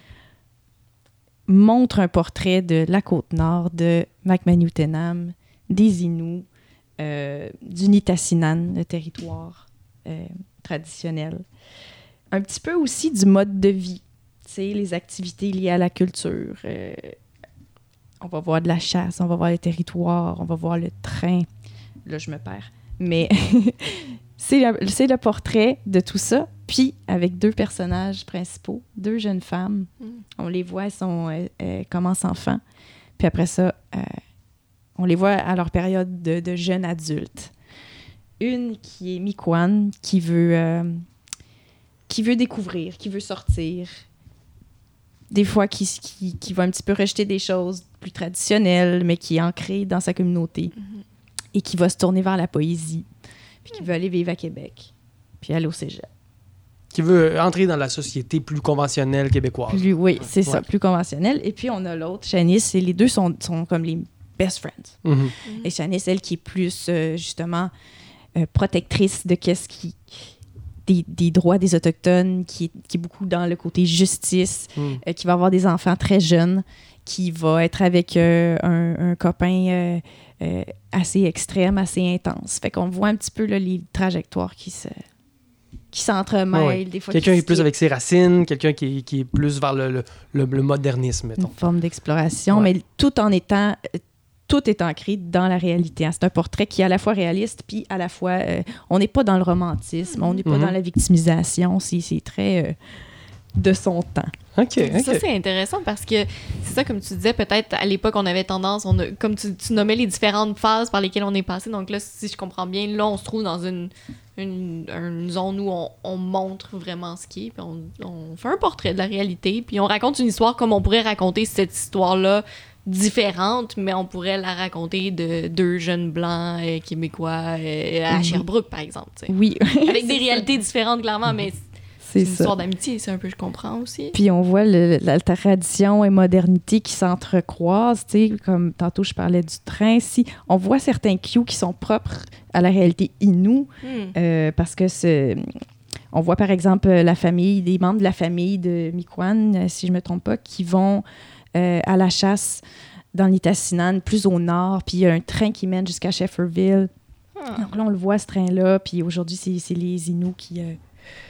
montre un portrait de la Côte-Nord, de Macmaniutenam, des Inuits, euh, du Nitassinan, le territoire euh, traditionnel. Un petit peu aussi du mode de vie, tu sais, les activités liées à la culture. Euh, on va voir de la chasse, on va voir les territoires, on va voir le train. Là, je me perds. Mais c'est, le, c'est le portrait de tout ça, puis avec deux personnages principaux, deux jeunes femmes. Mm. On les voit, elles, sont, elles, elles commencent enfants. Puis après ça, euh, on les voit à leur période de, de jeunes adultes. Une qui est Miquan, qui veut, euh, qui veut découvrir, qui veut sortir. Des fois, qui, qui, qui va un petit peu rejeter des choses plus traditionnelles, mais qui est ancrée dans sa communauté. Mhm. Et qui va se tourner vers la poésie. Puis qui veut aller vivre à Québec. Puis aller au cégep. Qui veut entrer dans la société plus conventionnelle québécoise. Plus, oui, c'est Ouais. ça, plus conventionnel. Et puis, on a l'autre, Shanice, et les deux sont, sont comme les best friends. Mhm. Et Shanice, elle, qui est plus, euh, justement, euh, protectrice de qu'est-ce qui... Des, des droits des Autochtones, qui est, qui est beaucoup dans le côté justice, Mhm. euh, qui va avoir des enfants très jeunes, qui va être avec euh, un, un copain euh, euh, assez extrême, assez intense. Fait qu'on voit un petit peu là, les trajectoires qui se qui s'entremêlent. Ah ouais. Des fois, Quelqu'un qui est plus se- avec ses racines, quelqu'un qui est, qui est plus vers le, le, le, le modernisme, mettons. une forme d'exploration, Ouais. mais tout en étant... euh, tout est ancré dans la réalité. hein. C'est un portrait qui est à la fois réaliste, puis à la fois... euh, on n'est pas dans le romantisme, on n'est pas Mhm. dans la victimisation. C'est, c'est très euh, de son temps. OK, OK. Ça, c'est intéressant parce que c'est ça, comme tu disais, peut-être à l'époque, on avait tendance, on a, comme tu, tu nommais les différentes phases par lesquelles on est passé. Donc là, si je comprends bien, là, on se trouve dans une, une, une zone où on, on montre vraiment ce qui est, puis on, on fait un portrait de la réalité, puis on raconte une histoire comme on pourrait raconter cette histoire-là différente, mais on pourrait la raconter de deux jeunes blancs euh, québécois euh, à Oui. Sherbrooke, par exemple. tu sais. Oui. Avec des réalités différentes, clairement, mais c'est c'est une ça. histoire d'amitié, c'est un peu, je comprends aussi. Puis on voit le- la tradition et modernité qui s'entrecroisent, tu sais, comme tantôt je parlais du train. Si on voit certains cues qui sont propres à la réalité Innu, Hmm. euh, parce que c'est, on voit par exemple la famille, des membres de la famille de Miquan, euh, si je me trompe pas, qui vont euh, à la chasse dans le Nitassinan, plus au nord, puis il y a un train qui mène jusqu'à Shefferville. Ah. Donc là, on le voit, ce train-là, puis aujourd'hui, c'est, c'est les Inuits qui... euh,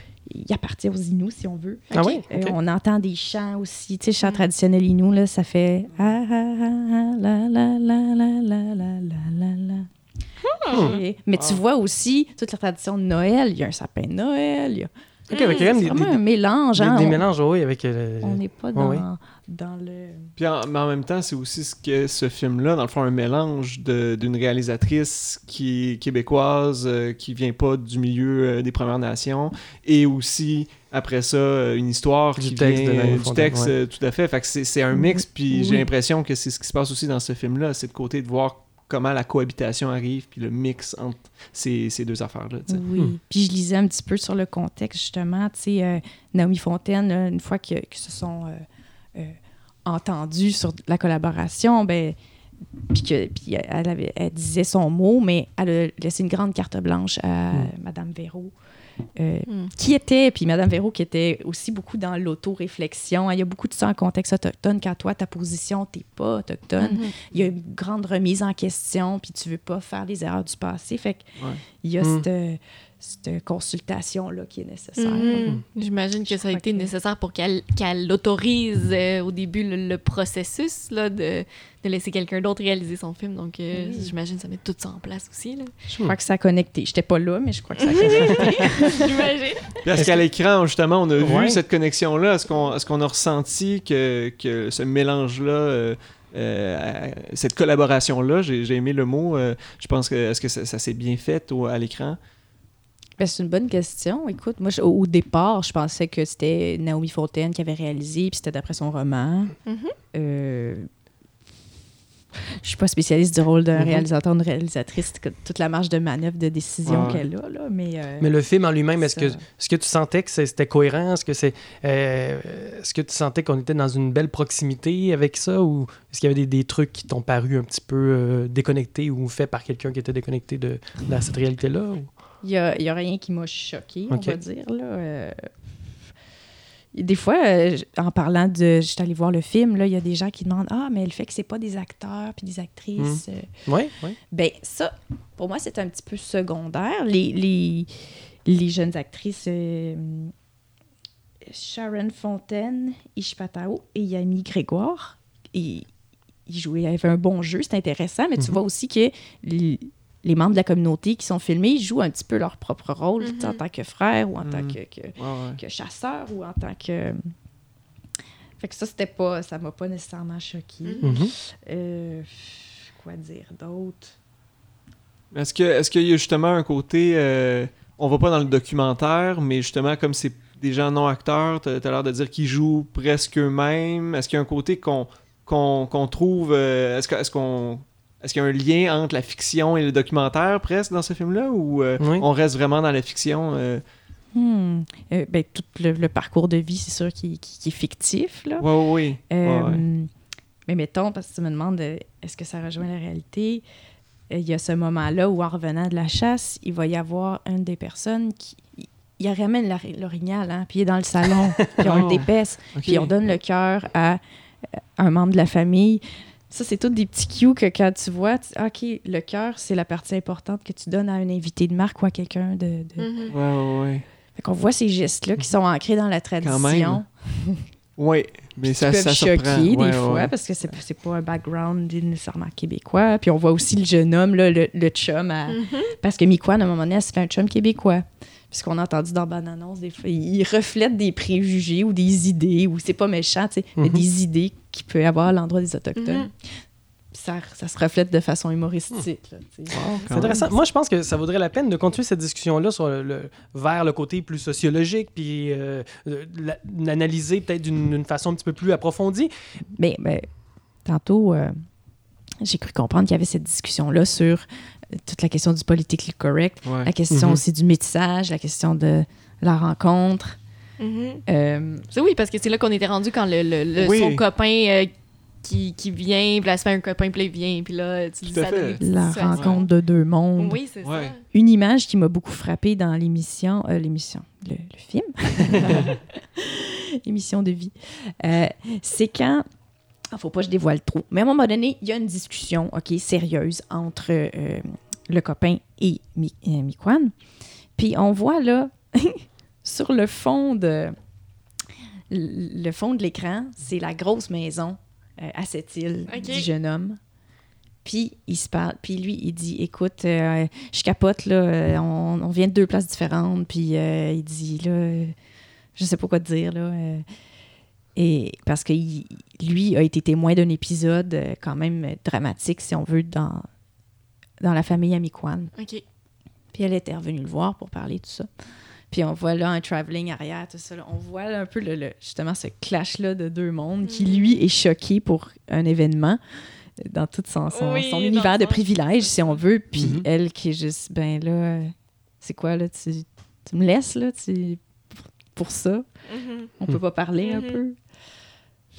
il appartient aux Inuits, si on veut. Ah oui? Euh, OK. on entend des chants aussi, tu sais, chants Mm. traditionnels Inuits, là, ça fait ah ah ah ah la la la la la la la la la. Et- Mais tu vois aussi toute la tradition de Noël, il y a un sapin de Noël, il y a OK, avec quand même c'est des, vraiment des, un mélange, des- hein, des on- mélanges, oui, avec... euh, on n'est pas Ouais, dans, oui. dans le... Puis en, mais en même temps, c'est aussi ce que ce film-là, dans le fond, un mélange de- d'une réalisatrice qui est québécoise, euh, qui vient pas du milieu euh, des Premières Nations, et aussi, après ça, euh, une histoire Du qui texte vient de Naomi euh, du Fontaine, texte, ouais. euh, tout à fait. Fait que c'est c'est un mix, puis Oui. j'ai l'impression que c'est ce qui se passe aussi dans ce film-là, c'est de côté de voir comment la cohabitation arrive, puis le mix entre ces, ces deux affaires-là, tu sais. Oui. Hmm. Puis je lisais un petit peu sur le contexte, justement. Tu sais, euh, Naomi Fontaine, là, une fois que, que se sont euh, euh, entendus sur la collaboration, ben, puis que puis elle, avait, elle disait son mot, mais elle a laissé une grande carte blanche à Hmm. Madame Véro. euh, Hmm. qui était, puis Madame Véro qui était aussi beaucoup dans l'auto-réflexion. Il y a beaucoup de ça en contexte autochtone. Quand toi, ta position, t'es pas autochtone. Mhm. Il y a une grande remise en question, puis tu veux pas faire les erreurs du passé. Fait que Ouais. il y a Mm. cette, cette consultation-là qui est nécessaire. Mhm. J'imagine que ça a été que... nécessaire pour qu'elle, qu'elle autorise euh, au début le, le processus là, de, de laisser quelqu'un d'autre réaliser son film. Donc, euh, oui. j'imagine que ça met tout ça en place aussi. Là. Je crois que ça a connecté. J'étais pas là, mais je crois que ça a connecté. J'imagine. Puis est-ce qu'à l'écran, justement, on a Ouais. vu cette connexion-là? Est-ce qu'on, est-ce qu'on a ressenti que, que ce mélange-là, euh, euh, cette collaboration-là, j'ai, j'ai aimé le mot, euh, je pense que est-ce que ça, ça s'est bien fait au, à l'écran? Ben, c'est une bonne question. Écoute, moi, je- au départ, je pensais que c'était Naomi Fontaine qui avait réalisé, puis c'était d'après son roman. Mhm. Euh, je suis pas spécialiste du rôle d'un Mhm. réalisateur ou d'une réalisatrice, que- toute la marge de manœuvre, de décision Ouais. qu'elle a, là, mais... euh, Mais le film en lui-même, est-ce ça- que, est-ce que tu sentais que c'est- c'était cohérent? Est-ce que, c'est, euh, est-ce que tu sentais qu'on était dans une belle proximité avec ça? Ou est-ce qu'il y avait des, des trucs qui t'ont paru un petit peu euh, déconnectés ou faits par quelqu'un qui était déconnecté de, de cette réalité-là? Ou... Il n'y a, il y a rien qui m'a choqué, Ok. on va dire. Là. Euh, des fois, euh, j- en parlant de... J'étais allée voir le film, là, il y a des gens qui demandent « Ah, mais le fait que c'est pas des acteurs puis des actrices... euh, Oui, oui. ben ça, pour moi, c'est un petit peu secondaire. Les, les, les jeunes actrices... euh, Sharon Fontaine, Ishpatao et Yami Grégoire, ils, ils jouaient, ils avaient un bon jeu, c'est intéressant, mais tu Mhm. vois aussi que... les, les membres de la communauté qui sont filmés, ils jouent un petit peu leur propre rôle, Mhm. tu sais, en tant que frère ou en tant Mhm. que, que, Ouais, ouais. que chasseur ou en tant que... Fait que ça, c'était pas... Ça m'a pas nécessairement choqué. Mhm. Mhm. Euh, quoi dire d'autre? Est-ce que est-ce qu'il y a justement un côté euh, on va pas dans le documentaire, mais justement comme c'est des gens non acteurs, t'as, t'as l'air de dire qu'ils jouent presque eux-mêmes. Est-ce qu'il y a un côté qu'on qu'on, qu'on trouve euh, est-ce que est-ce qu'on est-ce qu'il y a un lien entre la fiction et le documentaire presque dans ce film-là ou euh, Oui. on reste vraiment dans la fiction euh... Hmm. Euh, ben, tout le, le parcours de vie, c'est sûr qui, qui, qui est fictif, là. Ouais, ouais, ouais. Euh, Ouais, ouais. Mais mettons, parce que tu me demandes euh, est-ce que ça rejoint la réalité, euh, il y a ce moment-là où, en revenant de la chasse, il va y avoir une des personnes qui... Il, il ramène la- l'orignal, hein, puis il est dans le salon, puis on Oh. le dépaisse, Ok. puis on donne le cœur à, à un membre de la famille. Ça, c'est tous des petits cues que quand tu vois, tu- OK, le cœur, c'est la partie importante que tu donnes à un invité de marque ou à quelqu'un de... de... Mhm. Ouais, ouais, ouais. Fait qu'on voit ces gestes-là qui sont ancrés dans la tradition. même. Ouais, mais ça qui peuvent ça choquer surprend. des Ouais, fois ouais. parce que c'est, c'est pas un background nécessairement québécois. Puis on voit aussi le jeune homme, là, le, le chum, à- Mhm. parce que Miquan, à un moment donné, elle se fait un chum québécois. Puisqu'on a entendu dans Bande-Annonce, des fois, il reflète des préjugés ou des idées, ou c'est pas méchant, tu sais, mais Mhm. des idées qu'il peut y avoir à l'endroit des Autochtones. Mhm. Puis Ça, ça se reflète de façon humoristique. Là, tu sais. C'est intéressant. Moi, je pense que ça vaudrait la peine de continuer cette discussion-là sur le, le- vers le côté plus sociologique, puis euh, euh, la- l'analyser peut-être d'une, d'une façon un petit peu plus approfondie. Mais, mais tantôt, euh, j'ai cru comprendre qu'il y avait cette discussion-là sur euh, toute la question du politically correct, Ouais. la question Mhm. aussi du métissage, la question de la rencontre. Mhm. Euh, C'est oui, parce que c'est là qu'on était rendu quand le, le- le- Oui. son copain euh, qui, qui vient, puis là, se fait un copain, puis là, il vient, puis là, tu dis Tout à ça fait. donne des petites la situations. rencontre de deux mondes. Oui, c'est Ouais. ça. Une image qui m'a beaucoup frappée dans l'émission, euh, l'émission, le, le film, l'émission de vie, euh, c'est quand, il ne faut pas que je dévoile trop, mais à un moment donné, il y a une discussion, OK, sérieuse entre euh, le copain et Mi- euh, Miquan. Puis on voit là, sur le fond de, le fond de l'écran, c'est la grosse maison euh, à cette île OK. du jeune homme. Puis il se parle, puis lui, il dit, écoute, euh, je capote, là, euh, on, on vient de deux places différentes, puis euh, il dit, là, euh, je sais pas quoi te dire, là. euh, et parce que il- lui a été témoin d'un épisode euh, quand même euh, dramatique, si on veut, dans, dans la famille Amiquan. OK. Puis elle était revenue le voir pour parler de tout ça. Puis on voit là un travelling arrière, tout ça. Là. On voit là, un peu le, le- justement ce clash-là de deux mondes qui, Mhm. lui, est choqué pour un événement euh, dans tout son, son, Oui, son dans univers de son- privilèges, si on veut. Puis Mhm. elle qui est juste, ben là, euh, c'est quoi, là? Tu, tu me laisses, là? Tu, pour, pour ça? Mhm. On peut pas parler un Mhm. peu?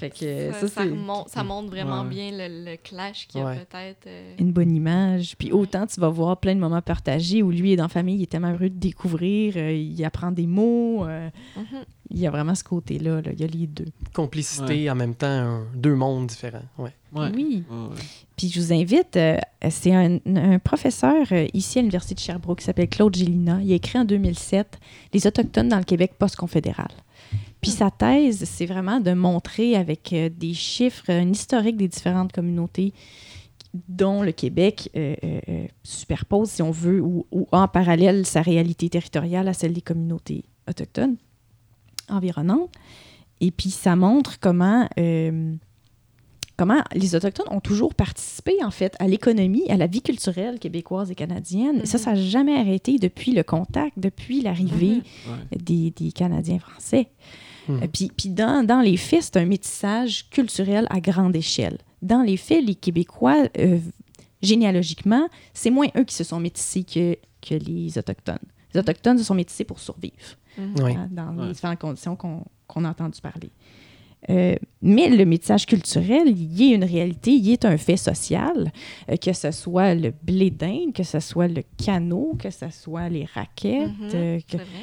Fait que Ça, ça, ça c'est remon- ça montre vraiment Ouais. bien le, le clash qu'il y a Ouais. peut-être. euh, une bonne image. Puis autant tu vas voir plein de moments partagés où lui est dans la famille, il est tellement heureux de découvrir, euh, il apprend des mots. euh, mhm. il y a vraiment ce côté-là, là. Il y a les deux. Complicité, en même temps, un- deux mondes différents. Ouais. Ouais. Oui. Ouais, ouais. Puis je vous invite, euh, c'est un, un professeur euh, ici à l'Université de Sherbrooke qui s'appelle Claude Gélina. Il a écrit en deux mille sept Les Autochtones dans le Québec post-confédéral. Puis sa thèse, c'est vraiment de montrer avec euh, des chiffres, un historique des différentes communautés dont le Québec euh, euh, euh, superpose, si on veut, ou, ou en parallèle sa réalité territoriale à celle des communautés autochtones environnantes. Et puis ça montre comment... euh, comment les Autochtones ont toujours participé, en fait, à l'économie, à la vie culturelle québécoise et canadienne. Mhm. Ça, ça n'a jamais arrêté depuis le contact, depuis l'arrivée Ouais. des, des Canadiens français. Mhm. Euh, Puis, puis dans, dans les faits, c'est un métissage culturel à grande échelle. Dans les faits, les Québécois, euh, généalogiquement, c'est moins eux qui se sont métissés que, que les Autochtones. Les Autochtones se sont métissés pour survivre Mhm. Oui. hein, dans Ouais. les différentes conditions qu'on qu'on a entendu parler. Euh, mais le métissage culturel, il est une réalité, il est un fait social, euh, que ce soit le blé d'Inde, que ce soit le canot, que ce soit les raquettes, Mhm. euh, que C'est vrai.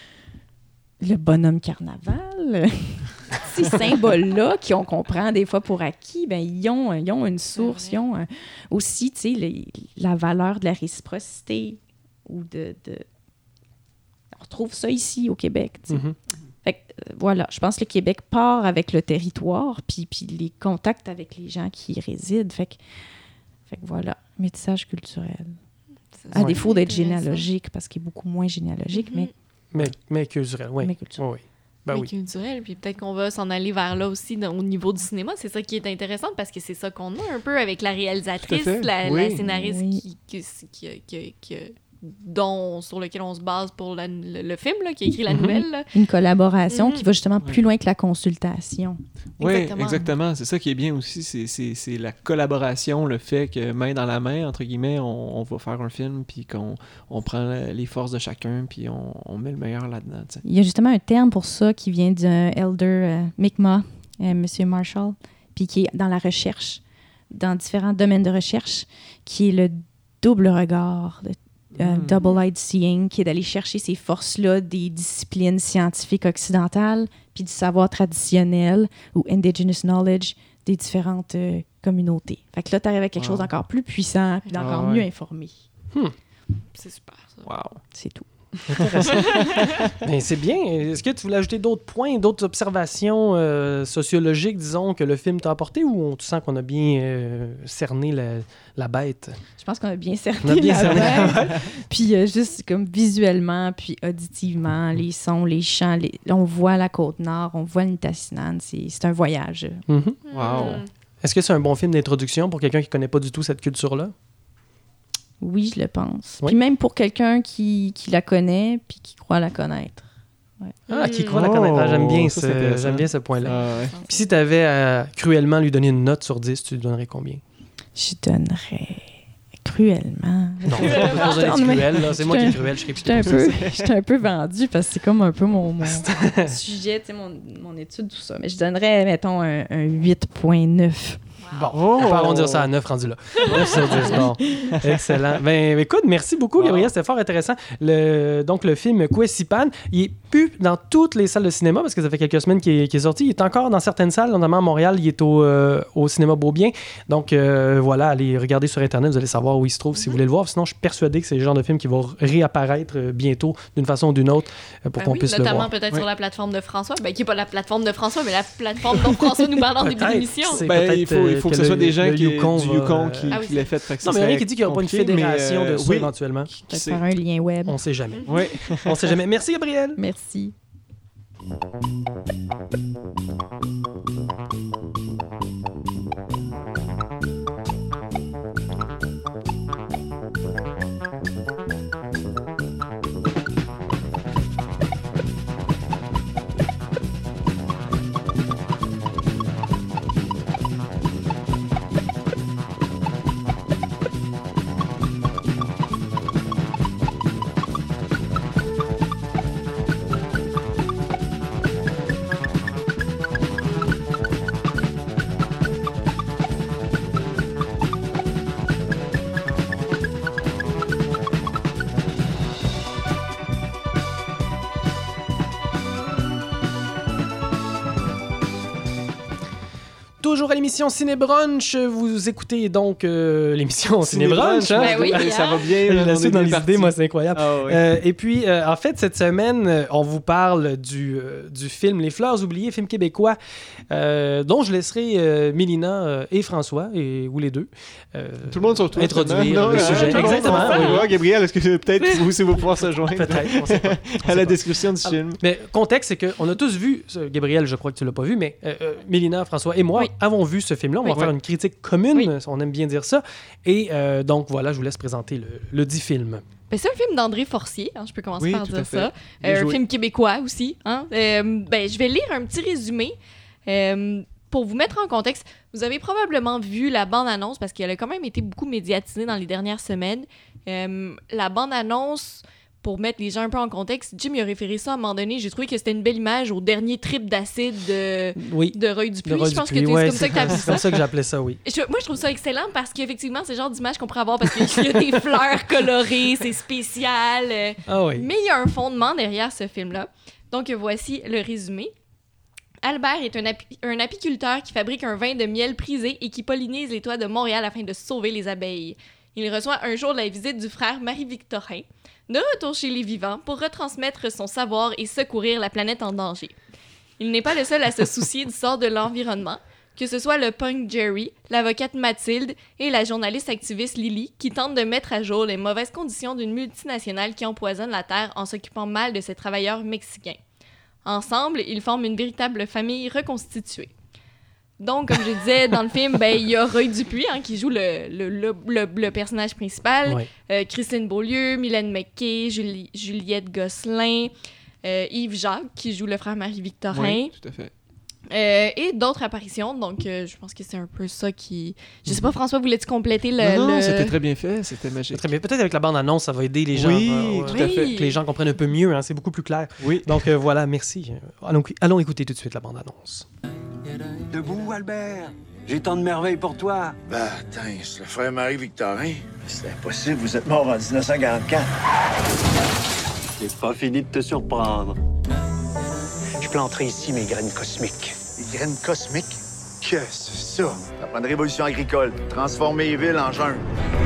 le bonhomme carnaval. Ces symboles-là qu'on comprend des fois pour acquis, ben, ils, ont, ils ont une source, vrai. ils ont euh, aussi tu sais, le- la valeur de la réciprocité ou de, de... On retrouve ça ici au Québec. tu sais. Mhm. Fait que, euh, voilà, je pense que le Québec part avec le territoire, puis, puis les contacts avec les gens qui y résident. Fait que, fait que voilà, métissage culturel. C'est À Ouais. défaut d'être intéressant. généalogique, parce qu'il est beaucoup moins généalogique, Mhm. mais, Mais, mais culturel, oui. mais culturel. Oui, oui. Ben Mais oui. culturel, puis peut-être qu'on va s'en aller vers là aussi dans- au niveau du cinéma. C'est ça qui est intéressant parce que c'est ça qu'on a un peu avec la réalisatrice, Tout à fait. la, Oui. la scénariste Oui. qui, qui, qui, qui- qui- dont, sur lequel on se base pour la- le, le film, là, qui a écrit la Mhm. nouvelle. là. Une collaboration Mhm. qui va justement Ouais. plus loin que la consultation. Oui, Exactement. exactement. C'est ça qui est bien aussi, c'est- c'est c'est la collaboration, le fait que main dans la main, entre guillemets, on, on va faire un film, puis qu'on on prend la- les forces de chacun, puis on, on met le meilleur là-dedans. tu sais. Il y a justement un terme pour ça qui vient d'un elder euh, Mi'kmaq, euh, M. Marshall, puis qui est dans la recherche, dans différents domaines de recherche, qui est le double regard, le euh, Mm. double-eyed seeing, qui est d'aller chercher ces forces-là des disciplines scientifiques occidentales, puis du savoir traditionnel ou indigenous knowledge des différentes euh, communautés. Fait que là, tu arrives à quelque Wow. chose d'encore plus puissant, puis d'encore Ah ouais. mieux informé. C'est super, ça. Wow. C'est tout. Intéressant. Ben, c'est bien. Est-ce que tu voulais ajouter d'autres points, d'autres observations euh, sociologiques, disons, que le film t'a apporté, ou on, tu sens qu'on a bien euh, cerné la, la bête? Je pense qu'on a bien cerné On a bien la cerné la bête. Puis euh, juste comme visuellement, puis auditivement, les sons, les chants, les... là, on voit la Côte-Nord, on voit le Nitassinan, c'est c'est un voyage. Mhm. Wow. Mhm. Est-ce que c'est un bon film d'introduction pour quelqu'un qui connaît pas du tout cette culture-là? Oui, je le pense. Oui. Puis même pour quelqu'un qui, qui la connaît, puis qui croit la connaître. Ah, qui Mm. croit la connaître. Ah, J'aime bien, Oh, ça, ce, c'est intéressant. j'aime bien ce point-là. Ah, ouais. Puis si tu avais à cruellement lui donner une note sur dix, tu lui donnerais combien? Je donnerais cruellement. Non, c'est pas besoin d'être Non, mais- cruel, là. C'est moi qui est j'étais- cruel, je serais J'étais un peu, j'étais un peu vendue parce que c'est comme un peu mon, mon sujet, tu sais, mon, mon étude, tout ça. Mais je donnerais, mettons, un, un huit virgule neuf. Bon, Oh! on peut arrondir ça à neuf rendu là. neuf sur dix, bon. Excellent. Ben, écoute, merci beaucoup, Wow. Gabriel, c'était fort intéressant. Le, donc, le film Kwesipan, il est plus dans toutes les salles de cinéma parce que ça fait quelques semaines qu'il est, qu'il est sorti. Il est encore dans certaines salles, notamment à Montréal, il est au, euh, au cinéma Beaubien. Donc, euh, voilà, allez regarder sur Internet, vous allez savoir où il se trouve si vous voulez le voir. Sinon, je suis persuadé que c'est le genre de film qui va réapparaître euh, bientôt d'une façon ou d'une autre euh, pour Ben qu'on oui, puisse le notamment voir. peut-être Oui. sur la plateforme de François. Ben, qui n'est pas la plateforme de François, mais la plateforme dont François nous parle en début Peut-être. d'émission. C'est Ben, peut-être, il faut, il euh, faut que, que ce soit le- des gens le qui, Yukon du va, Yukon euh, qui, Ah oui, qui l'aient fait. fait que Non, ça mais il y en a serait qui dit qu'il n'y aura pas une compliqué, mais, fédération euh, de ça oui, éventuellement. qui Peut-être sait. faire un lien web. On sait jamais. Oui. On sait jamais. Merci, Gabriel. Merci. Toujours à l'émission Ciné Brunch, vous écoutez donc euh, l'émission Ciné Brunch. Hein? Ben oui, ça hein? va bien. Je là, la on suis est dans bien les parti. idées, moi c'est incroyable. Ah, oui. Euh, et puis, euh, en fait, cette semaine, euh, on vous parle du, euh, du film Les Fleurs oubliées, film québécois, euh, dont je laisserai euh, Mélina euh, et François, et, ou les deux, euh, Tout le monde sur toi. introduire Non, le non, sujet. tout le monde Exactement. sur toi. oui. Ouais, Gabriel, est-ce que peut-être vous aussi vous pouvoir se joindre Peut-être, on sait pas. On à sait la pas. description du film? Mais contexte, c'est qu'on a tous vu, ce- Gabriel, je crois que tu l'as pas vu, mais euh, euh, Mélina, François et moi Oui. avons vu ce film-là. On va Oui. faire une critique commune, Oui. on aime bien dire ça. Et euh, donc voilà, je vous laisse présenter le, le dit film. Ben, c'est un film d'André Forcier, hein, je peux commencer Oui, par tout à dire fait. ça. Bien Euh, un joué. film québécois aussi. Hein? Euh, ben, je vais lire un petit résumé. Euh, pour vous mettre en contexte, vous avez probablement vu la bande-annonce parce qu'elle a quand même été beaucoup médiatisée dans les dernières semaines. Euh, la bande-annonce, pour mettre les gens un peu en contexte, Jim il a référé ça à un moment donné. J'ai trouvé que c'était une belle image au dernier trip d'acide de, Oui. de Roy Dupuis. Le Roi Je pense Dupuis, que t'es- ouais, c'est comme ça que tu as vu c'est ça. comme ça que j'appelais ça, oui. Je- moi, je trouve ça excellent parce qu'effectivement, c'est le genre d'image qu'on pourrait avoir parce qu'il y a des fleurs colorées, c'est spécial. euh, Ah oui. Mais il y a un fondement derrière ce film-là. Donc, voici le résumé. Albert est un, api- un apiculteur qui fabrique un vin de miel prisé et qui pollinise les toits de Montréal afin de sauver les abeilles. Il reçoit un jour la visite du frère Marie-Victorin, de retour chez les vivants, pour retransmettre son savoir et secourir la planète en danger. Il n'est pas le seul à se soucier du sort de l'environnement, que ce soit le punk Jerry, l'avocate Mathilde et la journaliste activiste Lily qui tentent de mettre à jour les mauvaises conditions d'une multinationale qui empoisonne la terre en s'occupant mal de ses travailleurs mexicains. Ensemble, ils forment une véritable famille reconstituée. Donc, comme je disais, dans le film, ben, il y a Roy Dupuis hein, qui joue le, le, le, le, le personnage principal, Ouais. euh, Christine Beaulieu, Mylène McKay, Julie, Juliette Gosselin, euh, Yves Jacques qui joue le frère Marie-Victorin. Oui, tout à fait. Euh, et d'autres apparitions, donc euh, je pense que c'est un peu ça qui... Je sais pas, François, voulais-tu compléter le... non, non, le- c'était très bien fait, c'était magique. Très bien. Peut-être avec la bande-annonce, ça va aider les gens. Oui, euh, tout ouais, à fait. Oui. que les gens comprennent un peu mieux, hein, c'est beaucoup plus clair. Oui. Donc euh, voilà, merci. Allons, allons écouter tout de suite la bande-annonce. Debout, Albert. J'ai tant de merveilles pour toi. Ben, attends, c'est le frère Marie-Victorin. C'est impossible, vous êtes mort en dix-neuf cent quarante-quatre. J'ai pas fini de te surprendre. Je planterai ici mes graines cosmiques. Des graines cosmiques? Que c'est ça? Ça prend une révolution agricole. Transformer les villes en jungle.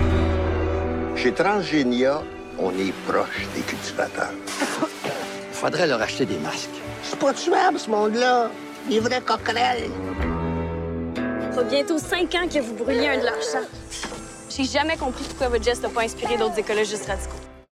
Chez Transgénia, on est proche des cultivateurs. Faudrait leur acheter des masques. C'est pas tuable, ce monde-là. Des vrais coquerelles. Ça fait bientôt cinq ans que vous brûliez un de leurs champs. J'ai jamais compris pourquoi votre geste n'a pas inspiré d'autres écologistes radicaux.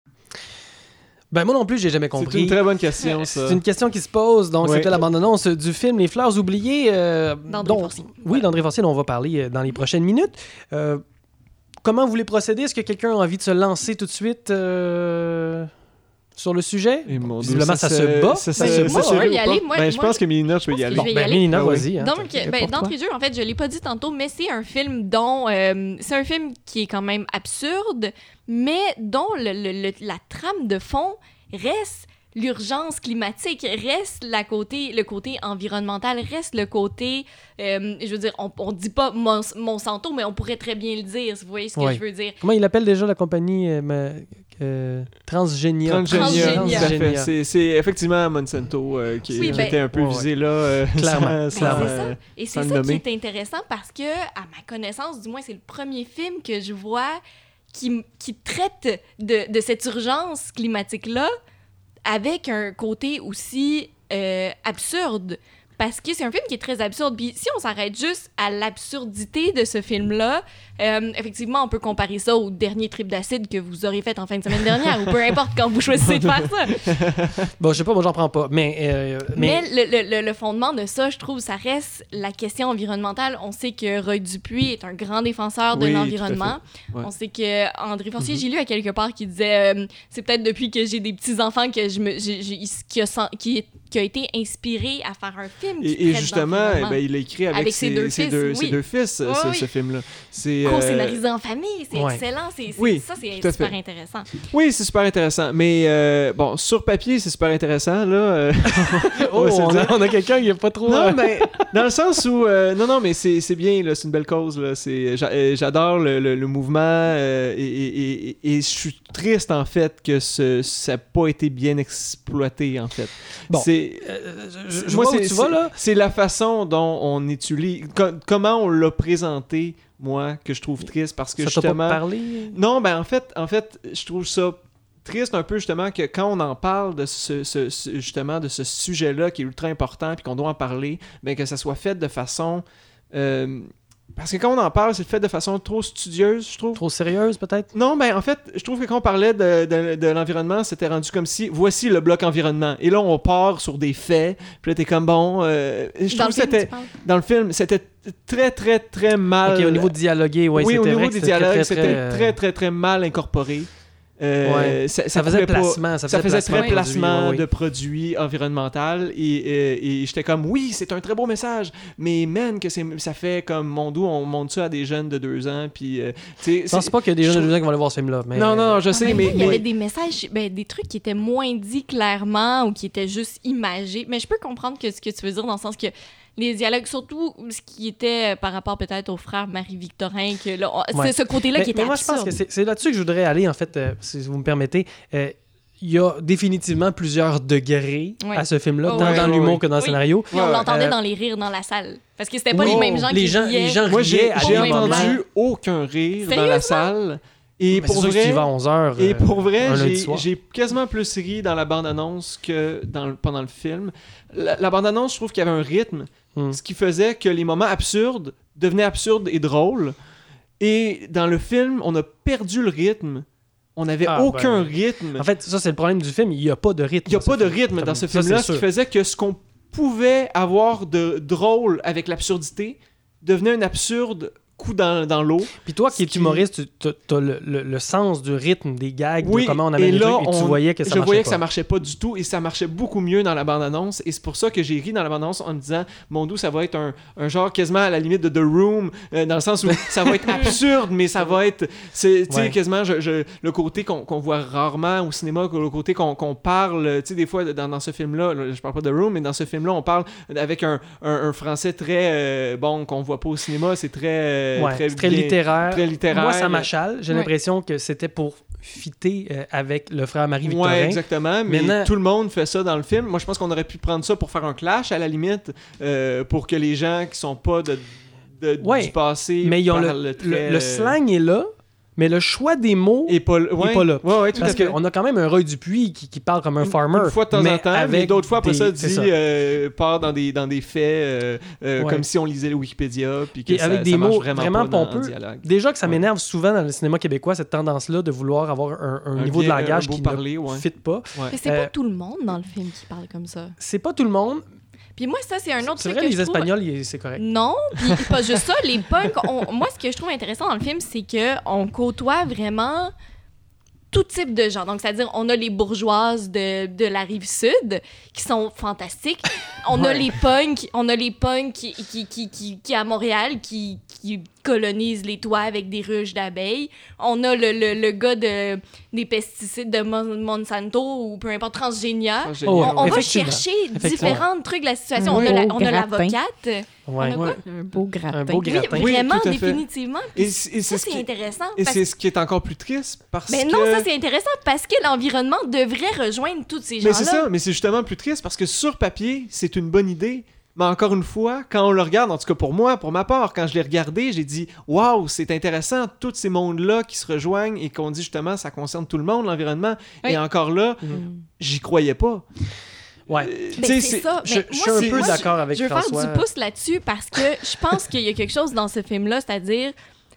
Ben moi non plus, j'ai jamais C'est compris. une très bonne question, ça. C'est une question qui se pose. Donc, Ouais. c'était la bande-annonce du film Les Fleurs oubliées. euh, D'André dont- Forcier. Oui, d'André Forcier, dont on va parler euh, dans les prochaines minutes. Euh, comment vous voulez procéder? Est-ce que quelqu'un a envie de se lancer tout de suite euh, sur le sujet? Et mon Dieu, Visiblement, ça, se bat. Ça, Ça se- se ça bat, se hein. veut y ou pas? aller, moi- Ben, je moi, pense que Mélina, tu peux je y pense aller. que Bon, je vais y ben, aller. Mélina, Ah oui. vas-y. hein, Donc, t'inquiète ben, pas pour d'entrée de jeu, en fait, je l'ai pas dit tantôt, mais c'est un film dont... euh, c'est un film qui est quand même absurde, mais dont le, le- le- la trame de fond reste l'urgence climatique, reste la côté, le côté environnemental, reste le côté... euh, je veux dire, on, on dit pas Mons- Monsanto, mais on pourrait très bien le dire, si vous voyez ce que Ouais. je veux dire. Comment il appelle déjà la compagnie euh, ma- euh, Transgénia? Transgénia, Transgénia. tout à fait. C'est, c'est effectivement Monsanto euh, qui, Oui, qui ben- était un peu Ouais, visé là. euh, Clairement, sans- Ben, sans, c'est euh, ça. Et sans c'est le ça qui nommer. est intéressant parce que, à ma connaissance, du moins, c'est le premier film que je vois qui, qui traite de, de cette urgence climatique-là avec un côté aussi euh, absurde. Parce que c'est un film qui est très absurde. Puis si on s'arrête juste à l'absurdité de ce film-là, euh, effectivement, on peut comparer ça au dernier trip d'acide que vous aurez fait en fin de semaine dernière, ou peu importe quand vous choisissez de faire ça. Bon, je sais pas, moi j'en prends pas. Mais, euh, mais... Mais, le, le- le- le fondement de ça, je trouve, ça reste la question environnementale. On sait que Roy Dupuis est un grand défenseur de Oui, tout à l'environnement. fait. Ouais. On sait que André Forcier, Mm-hmm. j'ai lu à quelque part qui disait euh, c'est peut-être depuis que j'ai des petits-enfants que je me, j'ai, j'ai- qui, a, sen- qui, qui a été inspiré à faire un film qui Et, et traite justement, eh d'environnement. ben, il a écrit avec, Avec ses deux fils, deux, ses oui. deux fils, Oui, ce, oui. ce film-là. C'est, euh, Co-scénarisé en famille, c'est Ouais. excellent. C'est, c'est- Oui, ça, c'est tout à super fait. intéressant. Oui, c'est super intéressant. Mais euh, bon, sur papier, c'est super intéressant. Là, euh, Oh, va se le on, dire. a, on a quelqu'un qui est pas trop... Non, euh, mais dans le sens où... euh, non, non, mais c'est, c'est bien, là, c'est une belle cause. Là, c'est, j'a- euh, j'adore le, le- le mouvement euh, et, et- et- et je suis triste, en fait, que ce, ça n'a pas été bien exploité, en fait. Bon. C'est, c'est... Euh, je, je moi, vois où c'est, tu vas, là. C'est la façon dont on utilise... co- comment on l'a présenté, moi, que je trouve triste, parce que Ça justement... t'a pas parlé? Non, ben en fait, en fait, je trouve ça triste un peu, justement, que quand on en parle de ce, ce- ce- justement, de ce sujet-là qui est ultra important, puis qu'on doit en parler, ben que ça soit fait de façon... euh, Parce que quand on en parle, c'est fait de façon trop studieuse, je trouve. Trop sérieuse, peut-être? Non, ben en fait, je trouve que quand on parlait de, de, de l'environnement, c'était rendu comme si, voici le bloc environnement. Et là, on part sur des faits, puis là, t'es comme, bon... euh, je Dans trouve le que film, c'était... tu parles? Dans le film, c'était très, très, très mal... Ok, au niveau de dialoguer, ouais, oui, c'était au niveau vrai que des c'était très, dialogues, très, c'était très, très, euh, très, très mal incorporé. Euh, Ouais. ça, Ça faisait pouvait pas- placement, ça ça faisait faisait placement très de placement produits, ouais, de ouais. produits environnemental et, et, et j'étais comme oui, c'est un très beau message, mais man que c'est, ça fait comme mon dos, on montre ça à des jeunes de deux ans, puis euh, tu sais, Je pense pas qu'il y a des je jeunes de trouve- deux ans qui vont aller voir ce film-là. Mais... non, non, non, je En sais, même mais, temps, il y avait mais- des messages, ben, des trucs qui étaient moins dits clairement ou qui étaient juste imagés. Mais je peux comprendre que ce que tu veux dire dans le sens que les dialogues, surtout ce qui était euh, par rapport peut-être au frère Marie-Victorin, que là, on- Ouais. c'est ce côté-là mais, qui était mais moi, je absurde. pense que c'est, c'est là-dessus que je voudrais aller, en fait, euh, si vous me permettez. Euh, il y a définitivement plusieurs degrés Ouais. à ce film-là, Oh, tant ouais, dans ouais, l'humour ouais. que dans le Oui. scénario. Puis on l'entendait Euh, dans les rires dans la salle. Parce que c'était pas oui, les mêmes gens les qui gens, riaient. les gens moi j'ai, riaient à j'ai des même entendu moments. aucun rire dans la salle et Ben, pour c'est sûr que tu y vrai vas à onze heures. et pour vrai, un lundi j'ai, soir. j'ai quasiment plus ri dans la bande-annonce que dans le- pendant le film. La, la bande-annonce, je trouve qu'il y avait un rythme, Hmm. ce qui faisait que les moments absurdes devenaient absurdes et drôles. Et dans le film, on a perdu le rythme. On n'avait Ah, aucun ben, rythme. En fait, ça, c'est le problème du film. Il n'y a pas de rythme. Il n'y a dans ce pas de film. rythme dans ce Ça, film-là, c'est ce qui sûr. faisait que ce qu'on pouvait avoir de drôle avec l'absurdité devenait un absurde coup dans, dans l'eau. Puis toi, qui es Ce qui- humoriste, tu as le, le- le sens du rythme, des gags, Oui, de comment on et amène les là, trucs, et tu on- voyais que ça je marchait voyais pas. que ça marchait pas du tout et ça marchait beaucoup mieux dans la bande-annonce et c'est pour ça que j'ai ri dans la bande-annonce en me disant mon doux ça va être un, un genre quasiment à la limite de The Room euh, dans le sens où ça va être absurde mais ça va être c'est tu sais Ouais. quasiment je, je- le côté qu'on, qu'on voit rarement au cinéma le côté qu'on, qu'on parle tu sais des fois dans, dans ce film-là là, je parle pas de The Room mais dans ce film-là on parle avec un, un, un français très euh, bon qu'on voit pas au cinéma c'est très euh, Ouais, très, c'est très bien- littéraire. très littéraire. Moi, ça m'achale. J'ai Ouais. l'impression que c'était pour fitter euh, avec le frère Marie-Victorin. Ouais, exactement. Mais Maintenant- tout le monde fait ça dans le film. Moi, je pense qu'on aurait pu prendre ça pour faire un clash, à la limite, euh, pour que les gens qui sont pas de, de- Ouais, du passé mais ils ont le, parlent le- très, le euh, slang est là, mais le choix des mots est pas, ouais, est pas là. Ouais, ouais, tout parce à fait. qu'on a quand même un Roy Dupuis qui, qui parle comme un farmer. Une fois de temps mais en temps, mais avec d'autres fois après des- ça c'est dit ça. euh, part dans des dans des faits euh, euh, Ouais. comme si on lisait le Wikipédia puis que Puis ça, avec des ça marche mots vraiment, vraiment pas dans- en pompeux. dialogue. Déjà que ça Ouais. m'énerve souvent dans le cinéma québécois, cette tendance-là de vouloir avoir un, un Un niveau bien- de langage un beau qui parler, ne ouais. fit pas. Ouais. Mais c'est Euh, pas tout le monde dans le film qui parle comme ça. C'est pas tout le monde. Puis moi, ça, c'est un autre C'est truc vrai, que les je trouve... Espagnols, il- c'est correct. Non, puis pas juste ça, les punks, on- moi, ce que je trouve intéressant dans le film, c'est que on côtoie vraiment tout type de gens. Donc, c'est-à-dire, on a les bourgeoises de, de la Rive-Sud qui sont fantastiques. On a Ouais. les punks, on a les punks qui, qui, qui, qui, qui à Montréal, qui, qui colonisent les toits avec des ruches d'abeilles. On a le, le, le gars de, des pesticides de Mon- Monsanto ou peu importe, Transgénia. Ça, j'ai- Oh, On, on va effectivement. chercher Effectivement. différents trucs de la situation. Un On a la- beau on a gratin. l'avocate. On a Ouais. quoi? Ouais. Un beau gratin. Un beau Oui, gratin. Oui, vraiment, tout à fait. définitivement. Puis Et c'est et ça, c'est ce c'est qui intéressant. et parce c'est ce qui est encore plus triste parce Mais que non, ça c'est intéressant parce que l'environnement devrait rejoindre tous ces Mais gens-là. c'est ça, mais c'est justement plus triste parce que sur papier, c'est une bonne idée. Mais encore une fois, quand on le regarde, en tout cas pour moi, pour ma part, quand je l'ai regardé, j'ai dit « Waouh, c'est intéressant, tous ces mondes-là qui se rejoignent et qu'on dit justement ça concerne tout le monde, l'environnement. Oui. Et encore là, Mhm. j'y croyais pas. Ouais. Euh, tu Ben, sais, c'est ça. je- Mais je moi, suis un c'est- peu moi, d'accord avec Je veux François. faire du pouce là-dessus parce que je pense qu'il y a quelque chose dans ce film-là, c'est-à-dire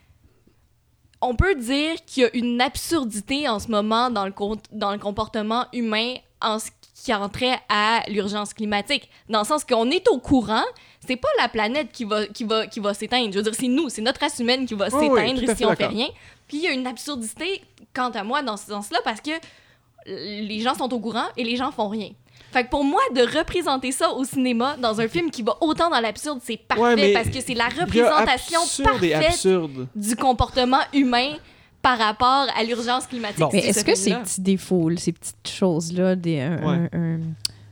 on peut dire qu'il y a une absurdité en ce moment dans le, com- dans le comportement humain en ce qui a trait à l'urgence climatique. Dans le sens qu'on est au courant, c'est pas la planète qui va, qui va, qui va s'éteindre. Je veux dire, c'est nous, c'est notre race humaine qui va Oui, oui, s'éteindre tout à si fait on fait d'accord. rien. Puis il y a une absurdité, quant à moi, dans ce sens-là, parce que les gens sont au courant et les gens font rien. Fait que pour moi, de représenter ça au cinéma, dans un film qui va autant dans l'absurde, c'est parfait Ouais, mais parce que c'est la il y a représentation absurde et parfaite absurde. du comportement humain par rapport à l'urgence climatique. Bon. Mais C'est est-ce ce que ces film-là. petits défauts, ces petites choses-là, des, un, Ouais. un- un-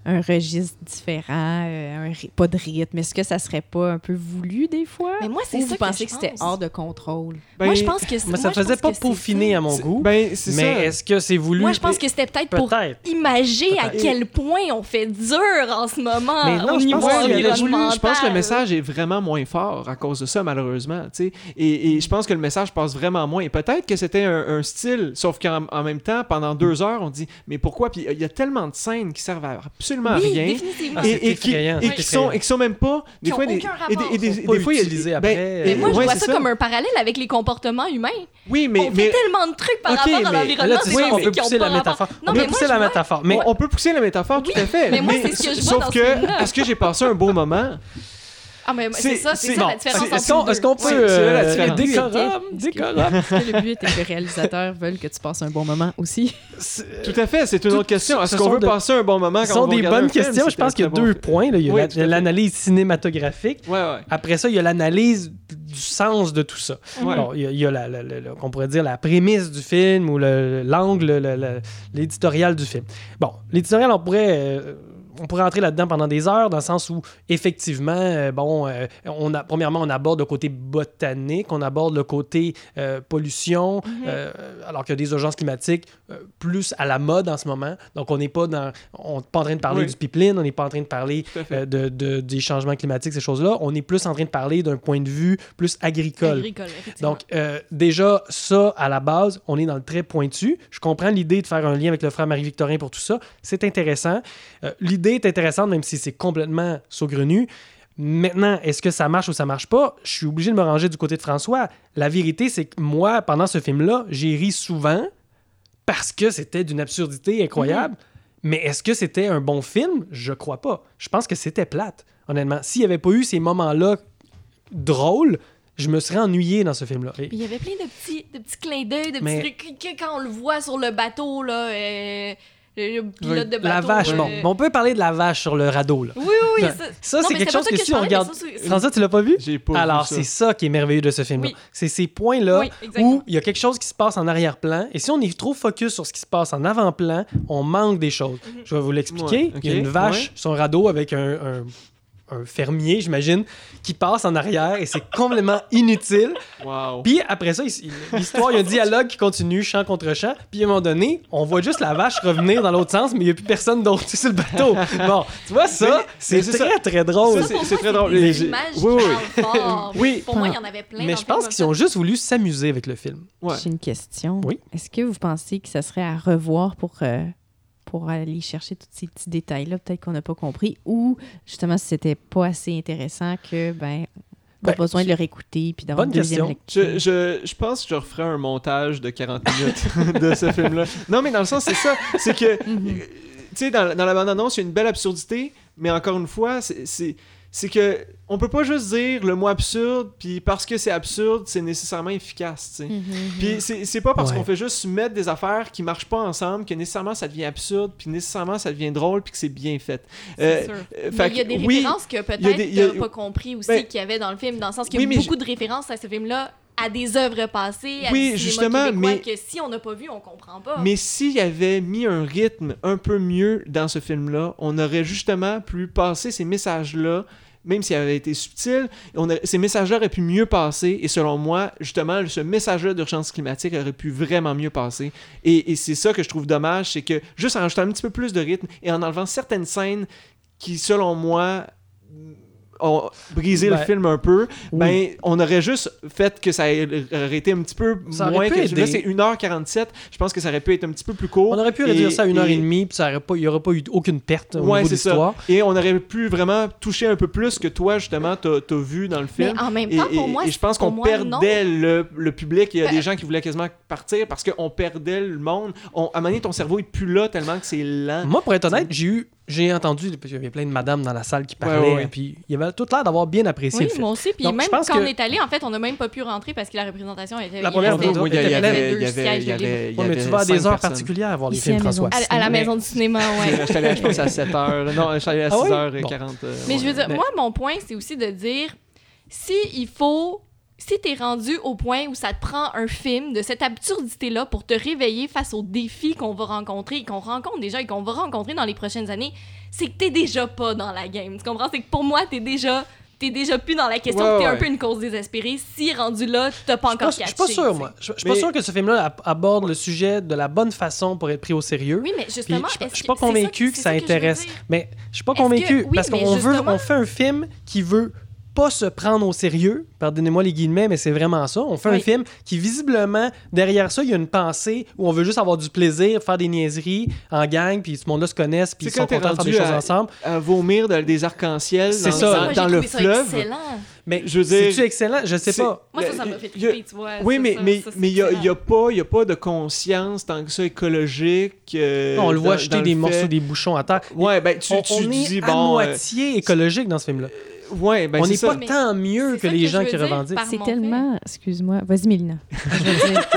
un registre différent, euh, un, ry- pas de rythme. Est-ce que ça serait pas un peu voulu des fois? Mais moi, c'est Ou ça vous que pensez je que c'était pense. hors de contrôle? Ben, moi, je pense que Mais ça moi, je faisait pense pas que c'est peaufiner ça. à mon C'est- goût. Ben, c'est Mais ça. est-ce que c'est voulu? Moi, je pense que c'était peut-être pour Peut-être. imager à Peut-être. quel point on fait dur en ce moment Mais non, au je niveau pense qu'il y avait voulu- environnemental. je pense que le message est vraiment moins fort à cause de ça, malheureusement. tu sais. Et, et je pense que le message passe vraiment moins. Et peut-être que c'était un, un style, sauf qu'en en même temps, pendant deux heures, on dit mais pourquoi? Puis il y a tellement de scènes qui servent à absolument Oui, rien. définitivement. Ah, Et, c'est et qui, effrayant, et c'est qui effrayant. sont, et qui sont même pas des Qui fois ont des, aucun et des, et des, rapport. des fois il y a Utilisés ben, après. Mais moi, je ouais, vois c'est ça, ça. comme un parallèle avec les comportements humains. Oui, mais on mais fait tellement de trucs par Ok, rapport à mais- l'environnement. Là, tu des sais, choses on peut qui ont pousser pas la rapport. métaphore. Non, On mais peut moi, pousser je la vois- métaphore. Mais on, on peut pousser la métaphore Oui, tout à fait. mais moi, c'est ce que je vois sauf dans ce que film-là. est-ce que j'ai passé un beau moment? Ah, mais c'est C'est- ça, c'est c'est- ça bon, la différence c'est- entre Est-ce qu'on, les est-ce qu'on deux. peut C'est- c'est là la euh, différence. décorum, Est-ce que- décorum. Est-ce que le but était que les réalisateurs veulent que tu passes un bon moment aussi? Tout à fait, c'est une Tout- autre question. Est-ce ce qu'on sont veut de- passer un bon moment Ce quand sont on va des regarder bonnes un film? questions. Je C'est pense un qu'il y a très bon deux film. points. Là. Il y a Oui, la- tout à fait. l'analyse cinématographique. Ouais, ouais. Après ça, il y a l'analyse du sens de tout ça. Ouais. Bon, il y a, il y a la, la- la- la- qu'on pourrait dire la prémisse du film ou le- l'angle, le- le- l'éditorial du film. Bon, l'éditorial, on pourrait... euh, on pourrait entrer là-dedans pendant des heures, dans le sens où, effectivement, euh, bon, euh, on a, premièrement, on aborde le côté botanique, on aborde le côté euh, pollution, Mhm. euh, alors qu'il y a des urgences climatiques euh, plus à la mode en ce moment. Donc, on n'est pas dans, on n'est pas en train de parler Oui. du pipeline, on n'est pas en train de parler Tout à fait. euh, de, de- des changements climatiques, ces choses-là. On est plus en train de parler d'un point de vue plus agricole. Agricole, effectivement. Donc, euh, déjà, ça, à la base, on est dans le très pointu. Je comprends l'idée de faire un lien avec le frère Marie-Victorin pour tout ça. C'est intéressant. Euh, l'idée est intéressante, même si c'est complètement saugrenu. Maintenant, est-ce que ça marche ou ça marche pas? Je suis obligé de me ranger du côté de François. La vérité, c'est que moi, pendant ce film-là, j'ai ri souvent parce que c'était d'une absurdité incroyable. Mais est-ce que c'était un bon film? Je crois pas. Je pense que c'était plate, honnêtement. S'il n'y avait pas eu ces moments-là drôles, je me serais ennuyé dans ce film-là. Et- Puis il y avait plein de petits, de petits clins d'œil, de petits Mais- trucs que quand on le voit sur le bateau, là, euh, le pilote de bateau. La vache, euh, bon. Bon, on peut parler de la vache sur le radeau, là. Oui, oui, oui. Ça, Ça, ça, Non, c'est mais quelque c'est pas chose ça que, que si je on parlais, regarde... mais ça, c'est- François, tu l'as pas vu? J'ai pas Alors, vu ça. c'est ça qui est merveilleux de ce film-là. Oui. C'est ces points-là Oui, exactement. où il y a quelque chose qui se passe en arrière-plan. Et si on est trop focus sur ce qui se passe en avant-plan, on manque des choses. Je vais vous l'expliquer. Ouais, ok, Il y a une vache ouais. sur un radeau avec un, un- un fermier, j'imagine, qui passe en arrière et c'est complètement inutile. Wow. Puis après ça, il- l'histoire, il y a un dialogue qui continue, chant contre chant. Puis à un moment donné, on voit juste la vache revenir dans l'autre sens, mais il n'y a plus personne d'autre sur le bateau. Bon, tu vois, ça, Mais- c'est mais c'est très, ça. très drôle. Ça, c'est- pour c'est moi, très drôle. des Les- images oui, oui. qui parlent fort. Oui. Pour moi, il y en avait plein. Mais dans je le pense film, qu'ils ont juste voulu s'amuser avec le film. Ouais. J'ai une question. Oui. Est-ce que vous pensez que ça serait à revoir pour, euh, pour aller chercher tous ces petits détails-là, peut-être qu'on n'a pas compris, ou justement, si c'était pas assez intéressant que, ben, pas Ben, besoin de le réécouter puis d'avoir une bonne deuxième question. lecture. Je, je, je pense que je referai un montage de quarante minutes de ce film-là. Non, mais dans le sens, c'est ça. C'est que, euh, tu sais, dans, dans la bande-annonce, il y a une belle absurdité, mais encore une fois, c'est- c'est c'est que on peut pas juste dire le mot absurde, puis parce que c'est absurde, c'est nécessairement efficace, tu sais. Mhm. Puis c'est c'est pas parce Ouais. qu'on fait juste mettre des affaires qui marchent pas ensemble que nécessairement ça devient absurde, puis nécessairement ça devient drôle, puis que c'est bien fait. C'est Euh, sûr. euh, Mais fait il y a que, des oui, références que il y a peut-être des- il y a- t'as pas compris aussi Ben, qu'il y avait dans le film, dans le sens qu'il y oui, a mais beaucoup je- de références à ce film-là, à des œuvres passées, à Oui, du cinéma justement, québécois, mais- que si on n'a pas vu, on comprend pas. Mais s'il avait mis un rythme un peu mieux dans ce film-là, on aurait justement pu passer ces messages-là, même s'ils avaient été subtils, on a- ces messages-là auraient pu mieux passer. Et selon moi, justement, ce message-là d'urgence climatique aurait pu vraiment mieux passer. Et, et c'est ça que je trouve dommage, c'est que juste en rajoutant un petit peu plus de rythme et en enlevant certaines scènes qui, selon moi, ont brisé Ben, le film un peu, oui. ben, on aurait juste fait que ça aurait été un petit peu Ça aurait moins pu que... aider. Là, c'est une heure quarante-sept. Je pense que ça aurait pu être un petit peu plus court. On aurait pu réduire Et- ça à une heure et, et- demie, puis ça aurait pas- il n'y aurait pas eu aucune perte au Ouais, niveau de c'est ça. l'histoire. Et on aurait pu vraiment toucher un peu plus que toi, justement, t'as as vu dans le film. Mais en même Et, temps, pour et- moi, et je pense pour qu'on moi, perdait le, le public. Il y a Ben- des gens qui voulaient quasiment partir parce qu'on perdait le monde. On, à un moment donné, ton cerveau est plus là tellement que c'est lent. Moi, pour être honnête, j'ai eu, j'ai entendu, parce qu'il y avait plein de madames dans la salle qui parlaient, Ouais, ouais, ouais. puis il y avait tout l'air d'avoir bien apprécié Oui, le film. moi aussi. Puis Donc, même je pense quand que- on est allé, en fait, on n'a même pas pu rentrer parce que la représentation était. La il première restait- fois, Oui, il y, était avait- pleine. il y avait, deux il y avait, sièges il y de libre. avait, il y Ouais, mais avait tu vas à des cinq heures personnes. particulières voir les Ici, films, à la maison. François. À, à la Mais- maison du cinéma, ouais. Je suis allé, je pense, à sept heures. Non, je suis allé à Ah six oui? heures Bon. quarante. euh, Mais ouais. je veux dire, Mais- moi, mon point, c'est aussi de dire si il faut si t'es rendu au point où ça te prend un film de cette absurdité-là pour te réveiller face aux défis qu'on va rencontrer, qu'on rencontre déjà et qu'on va rencontrer dans les prochaines années, c'est que t'es déjà pas dans la game. Tu comprends? C'est que pour moi, t'es déjà... t'es déjà plus dans la question, ouais, t'es ouais. un peu une cause désespérée. Si rendu là, t'as pas encore catché. Je suis pas sûr, moi. Je suis pas sûr que ce film-là aborde le sujet de la bonne façon pour être pris au sérieux. Oui, mais justement, je suis pas convaincu que ça intéresse. Mais je suis pas Est-ce convaincu que- oui, parce mais qu'on veut, justement- on fait un film qui veut pas se prendre au sérieux, pardonnez-moi les guillemets, mais c'est vraiment ça. On fait un Oui. film qui, visiblement, derrière ça, il y a une pensée où on veut juste avoir du plaisir, faire des niaiseries en gang, puis tout le monde-là se connaisse, puis ils C'est sont quand t'es contents de faire des rendu choses à- ensemble. à vomir dans des arcs-en-ciel C'est dans, ça. dans, Moi, dans j'ai le trouvé ça fleuve. excellent. Mais Je veux dire, c'est-tu excellent? Je sais c'est- pas. Moi, ça, ça m'a fait Il y a- triper, tu vois. Oui, ça, mais ça, mais ça, c'est mais il y a, excellent. il y a pas il y a pas de conscience tant que ça écologique. euh, Non, on le voit dans- jeter dans des le morceaux, fait- des bouchons à terre. Ouais, ben tu, on, tu on dis est bon. à euh, moitié écologique dans ce film-là. ouais, ben on c'est n'est ça. pas Mais tant mieux c'est que ça les que gens je qui veux dire revendiquent. par C'est mon tellement... Excuse-moi. Vas-y, Mélina. Je veux dire-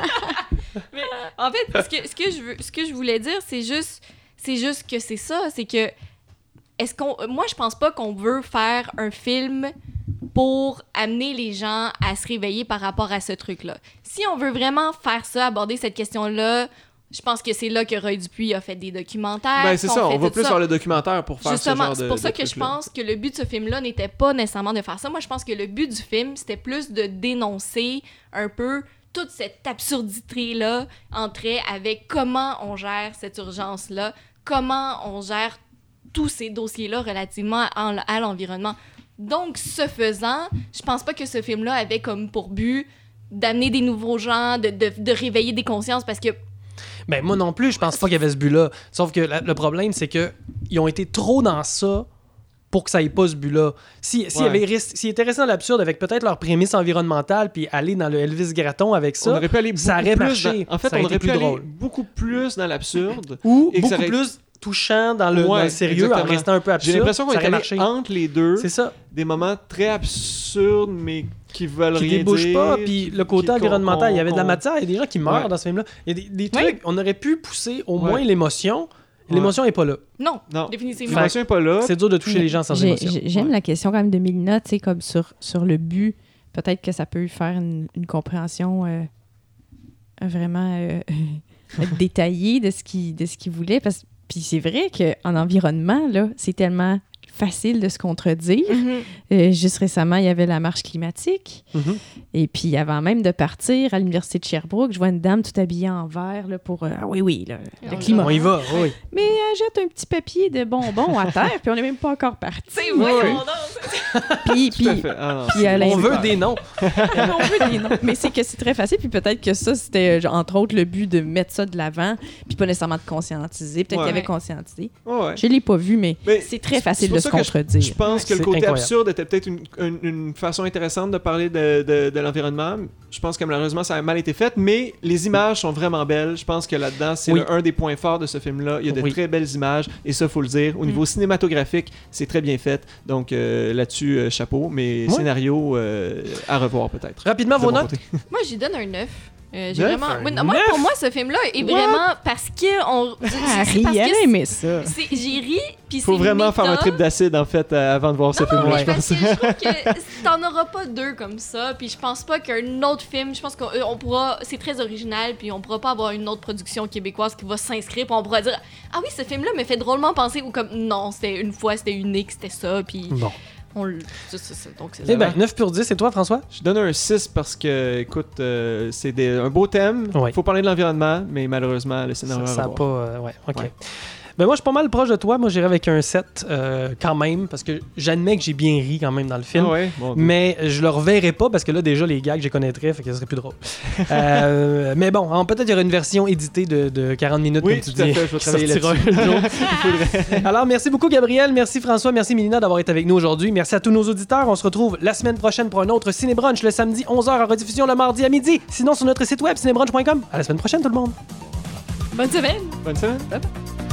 Mais en fait, ce que, ce que je veux, ce que je voulais dire, c'est juste, c'est juste que c'est ça, c'est que est-ce qu'on, moi, je pense pas qu'on veut faire un film pour amener les gens à se réveiller par rapport à ce truc-là. Si on veut vraiment faire ça, aborder cette question-là, je pense que c'est là que Roy Dupuis a fait des documentaires. Ben c'est qu'on ça, fait on va tout plus ça. sur le documentaire pour faire Justement, ce genre de c'est pour ça de que je truc-là. pense que le but de ce film-là n'était pas nécessairement de faire ça. Moi, je pense que le but du film, c'était plus de dénoncer un peu toute cette absurdité-là entrait avec comment on gère cette urgence-là, comment on gère tous ces dossiers-là relativement à, à l'environnement. Donc, ce faisant, je pense pas que ce film-là avait comme pour but d'amener des nouveaux gens, de, de, de réveiller des consciences, parce que Ben, moi non plus, je pense pas qu'il y avait ce but-là. Sauf que la- le problème, c'est que ils ont été trop dans ça pour que ça ait pas ce but-là. Si, s'ils Ouais. avaient rest- s'ils étaient restés dans l'absurde avec peut-être leur prémisse environnementale puis aller dans le Elvis Gratton avec ça, on aurait pu aller ça beaucoup aurait plus marché. dans- en fait, Ça aurait on été aurait plus pu aller drôle. beaucoup plus dans l'absurde. Ou et que ça beaucoup aurait- plus touchant dans le, Ouais, dans le sérieux exactement. en restant un peu absurde. J'ai l'impression qu'on ça est aurait allé marché. entre les deux. C'est ça. Des moments très absurdes, mais qui veulent Qui rien débouche dire. pas, puis le côté qui- qu'on- environnemental, il y avait de la qu'on- matière, il y a des gens qui meurent Ouais. dans ce film-là. Il y a des, des Oui. trucs, on aurait pu pousser au Ouais. moins l'émotion. Ouais. L'émotion est pas là. non, Non. définitivement. L'émotion n'est pas là. C'est dur de toucher les gens sans J'ai- émotion. j'ai- J'aime Ouais. la question quand même de Mélina, tu sais, comme sur, sur le but. Peut-être que ça peut faire une, une compréhension euh, vraiment euh, détaillée de ce qu'il de ce qu'il voulait. Parce, puis c'est vrai qu'en environnement, là, c'est tellement facile de se contredire. Mhm. Euh, juste récemment, il y avait la marche climatique. Mhm. Et puis, avant même de partir à l'université de Sherbrooke, je vois une dame tout habillée en vert là, pour... euh, ah oui, oui, là, le On climat. On y va, oui. Mais elle jette un petit papier de bonbons à terre, puis on n'est même pas encore parti. Tu sais, voyons Oui. donc. Puis, Tout à puis, fait. Ah non, puis c'est- elle On a- veut des noms. on veut des noms. Mais c'est que c'est très facile, puis peut-être que ça, c'était, genre, entre autres, le but de mettre ça de l'avant, puis pas nécessairement de conscientiser. Peut-être Ouais. qu'il y avait conscientisé. Ouais, ouais. Je l'ai pas vu, mais, Mais c'est très c'est facile pour de ça se que je- contredire. Je pense que le C'est côté incroyable. absurde était peut-être une, une- une façon intéressante de parler de, de- de l'environnement. Je pense que malheureusement, ça a mal été fait, mais les images sont vraiment belles. Je pense que là-dedans, c'est Oui. le- un des points forts de ce film-là. Il y a de Oui. très belles images, et ça, faut le dire. Au niveau cinématographique, c'est très bien fait. Donc euh, là-dessus, euh, chapeau. Mais Ouais. scénario, euh, à revoir peut-être. Rapidement, De vos mon notes. côté. Moi, j'y donne un neuf. Euh, j'ai Neuf? vraiment... Un Oui, non, moi, neuf? pour moi, ce film-là est vraiment parce que... On... Ah, c'est parce elle a que aimé ça. c'est- J'ai ri, puis c'est Faut vraiment méta. faire un trip d'acide, en fait, euh, avant de voir ce Non, film-là, mais je parce pense. que je trouve que t'en auras pas deux comme ça, puis je pense pas qu'un autre film, je pense qu'on euh, on pourra, c'est très original, puis on pourra pas avoir une autre production québécoise qui va s'inscrire, puis on pourra dire ah oui, ce film-là me fait drôlement penser, ou comme non, c'était une fois, c'était unique, c'était ça, puis Bon. on le, c'est ça, c'est- donc c'est Eh ça. bien, neuf pour dix, et toi, François? Je donne un six parce que, écoute, euh, c'est des- un beau thème. Il Ouais. faut parler de l'environnement, mais malheureusement, le scénario Ça à n'a revoir. pas... euh, ouais, OK. Ouais. Ben moi, je suis pas mal proche de toi. Moi, j'irais avec un sept euh, quand même, parce que j'admets que j'ai bien ri quand même dans le film. Ah ouais? Bon, Mais je le reverrai pas parce que là, déjà, les gags, je les connaîtrais, fait que ce serait plus drôle. Euh, mais bon, hein, peut-être qu'il y aura une version éditée de, de quarante minutes, Oui, comme tu tout à dis. fait, je vais qui travailler sortira là-dessus. un jour. Alors, merci beaucoup, Gabriel. Merci, François. Merci, Mélina, d'avoir été avec nous aujourd'hui. Merci à tous nos auditeurs. On se retrouve la semaine prochaine pour un autre Ciné-Brunch, le samedi onze heures, en rediffusion le mardi à midi. Sinon, sur notre site web, cinébrunch point com. À la semaine prochaine, tout le monde. Bonne semaine! Bonne semaine.